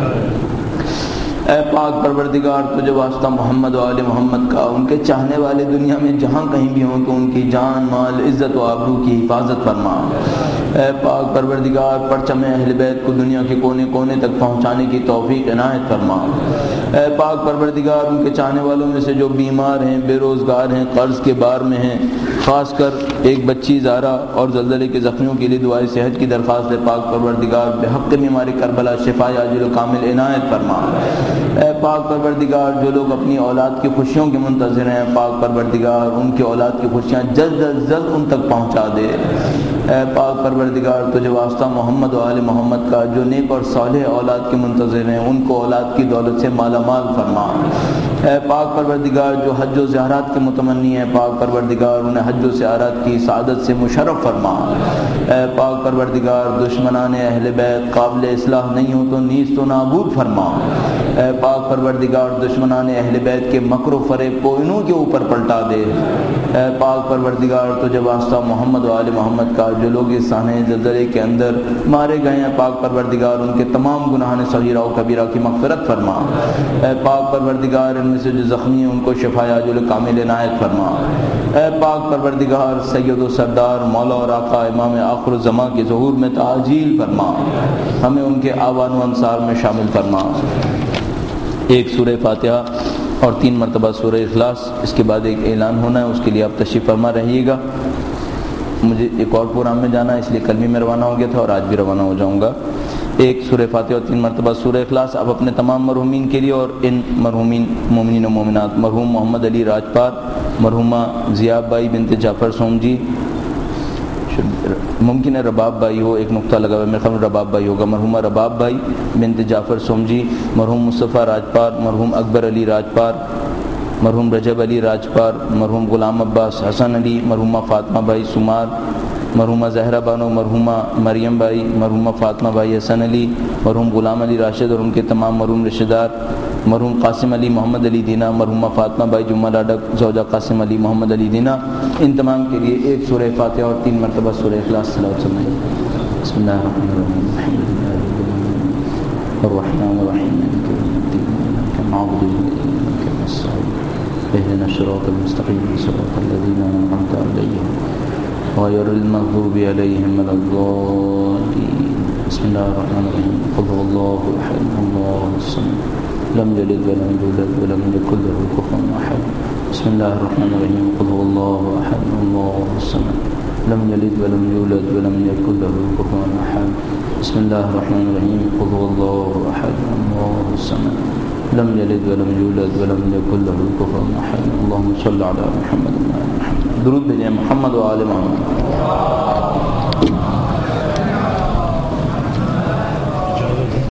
اے پاک پروردگار تجھے واسطہ محمد و آل محمد کا ان کے چاہنے والے دنیا میں جہاں کہیں بھی ہوں تو ان کی جان مال عزت و آبرو کی حفاظت فرما۔ اے پاک پروردگار پرچم اہل بیت کو دنیا کے کونے کونے تک پہنچانے کی توفیق عنایت فرما۔ اے پاک پروردگار ان کے چاہنے والوں میں سے جو بیمار ہیں، بے روزگار ہیں، قرض کے بار میں ہیں، خاص کر ایک بچی زارا اور زلزلے کے زخمیوں کے لیے دعائے صحت کی درخواست ہے، پاک پروردگار بحق بیماری کربلا شفا عاجل و کامل عنایت فرما۔ اے پاک پروردگار جو لوگ اپنی اولاد کی خوشیوں کے منتظر ہیں، پاک پروردگار ان کی اولاد کی خوشیاں جلد از جلد ان تک پہنچا دے۔ اے پاک پروردگار تجھے واسطہ محمد و آل محمد کا جو نیک اور صالح اولاد کے منتظر ہیں ان کو اولاد کی دولت سے مالا مال فرما۔ اے پاک پروردگار جو حج و زیارات کے متمنی ہیں، پاک پروردگار انہیں حج و زیارات کی سعادت سے مشرف فرما۔ اے پاک پروردگار دشمنان اہل بیت قابل اصلاح نہیں ہو تو نیست و نابود فرما۔ اے پاک پروردگار دشمنان اہل بیت کے مکر و فریب کو انہوں کے اوپر پلٹا دے۔ اے پاک پروردگار تجھے واسطہ محمد و آل محمد کا جو لوگ اس سانحے زلزلے کے اندر مارے گئے ہیں، پاک پروردگار ان کے تمام گناہان صغیرہ و کبیرہ کی مغفرت فرما۔ اے پاک پروردگار ان میں سے جو زخمی ہیں ان کو شفا عاجل کامل عنایت فرما۔ اے پاک پروردگار سید و سردار مولا اور آقا امام آخر الزمان کے ظہور میں تعجیل فرما، ہمیں ان کے آوان و انصار میں شامل فرما۔ ایک سورہ فاتحہ اور تین مرتبہ سورہ اخلاص، اس کے بعد ایک اعلان ہونا ہے، اس کے لیے آپ تشریف فرما رہیے گا۔ مجھے ایک اور پروگرام میں جانا ہے اس لیے کل بھی میں روانہ ہو گیا تھا اور آج بھی روانہ ہو جاؤں گا۔ ایک سورہ فاتحہ اور تین مرتبہ سورہ اخلاص آپ اپنے تمام مرحومین کے لیے اور ان مرحومین مومنین و مومنات، مرحوم محمد علی راجپار، مرحومہ ضیاء بائی بنت جعفر سومجی، ممکن ہے رباب بھائی ہو، ایک نقطہ لگا ہوا ہے، میرے خیال میں رباب بھائی ہوگا، مرحومہ رباب بھائی بنت جعفر سومجی، مرحوم مصطفیٰ راجپار، مرحوم اکبر علی راجپار، مرحوم رجب علی راجپار، مرحوم غلام عباس حسن علی، مرحومہ فاطمہ بھائی سمار، مرحومہ زہرہ بانو، مرحومہ مریم بھائی، مرحومہ فاطمہ بھائی حسن علی، مرحوم غلام علی راشد اور ان کے تمام مرحوم رشتہ دار، مرحوم قاسم علی محمد علی دینا، مرحومہ فاطمہ بھائی جمعہ لاڈک، زوجہ قاسم علی محمد علی دینا، ان تمام کے لیے ایک سورہ فاتحہ اور تین مرتبہ سورہ اخلاص صلوات سنائیں۔ بسم اللہ الرحمن الرحیم، الحمد للہ رب العالمین الرحمن الرحیم مالک یوم الدین، ایاک نعبد و ایاک نستعین، اهدنا الصراط المستقیم صراط الذین انعمت علیہم غیر المغضوب علیہم ولا الضالین۔ بسم اللہ الرحمن الرحیم، قل هو اللہ احد اللہ الصمد لم یلد ولم یولد ولم یکن له کفوا احد۔ بسم اللہ الرحمن الرحیم، قل هو اللہ احد اللہ الصمد لم یلد ولم یولد ولم یکن له کفوا احد۔ بسم اللہ الرحمن الرحیم، قل هو اللہ احد اللہ الصمد لم یلد ولم یولد ولم یکن له کفوا احد۔ اللهم صل علی محمد و علی محمد۔ درود بھیجیں محمد و آل محمد۔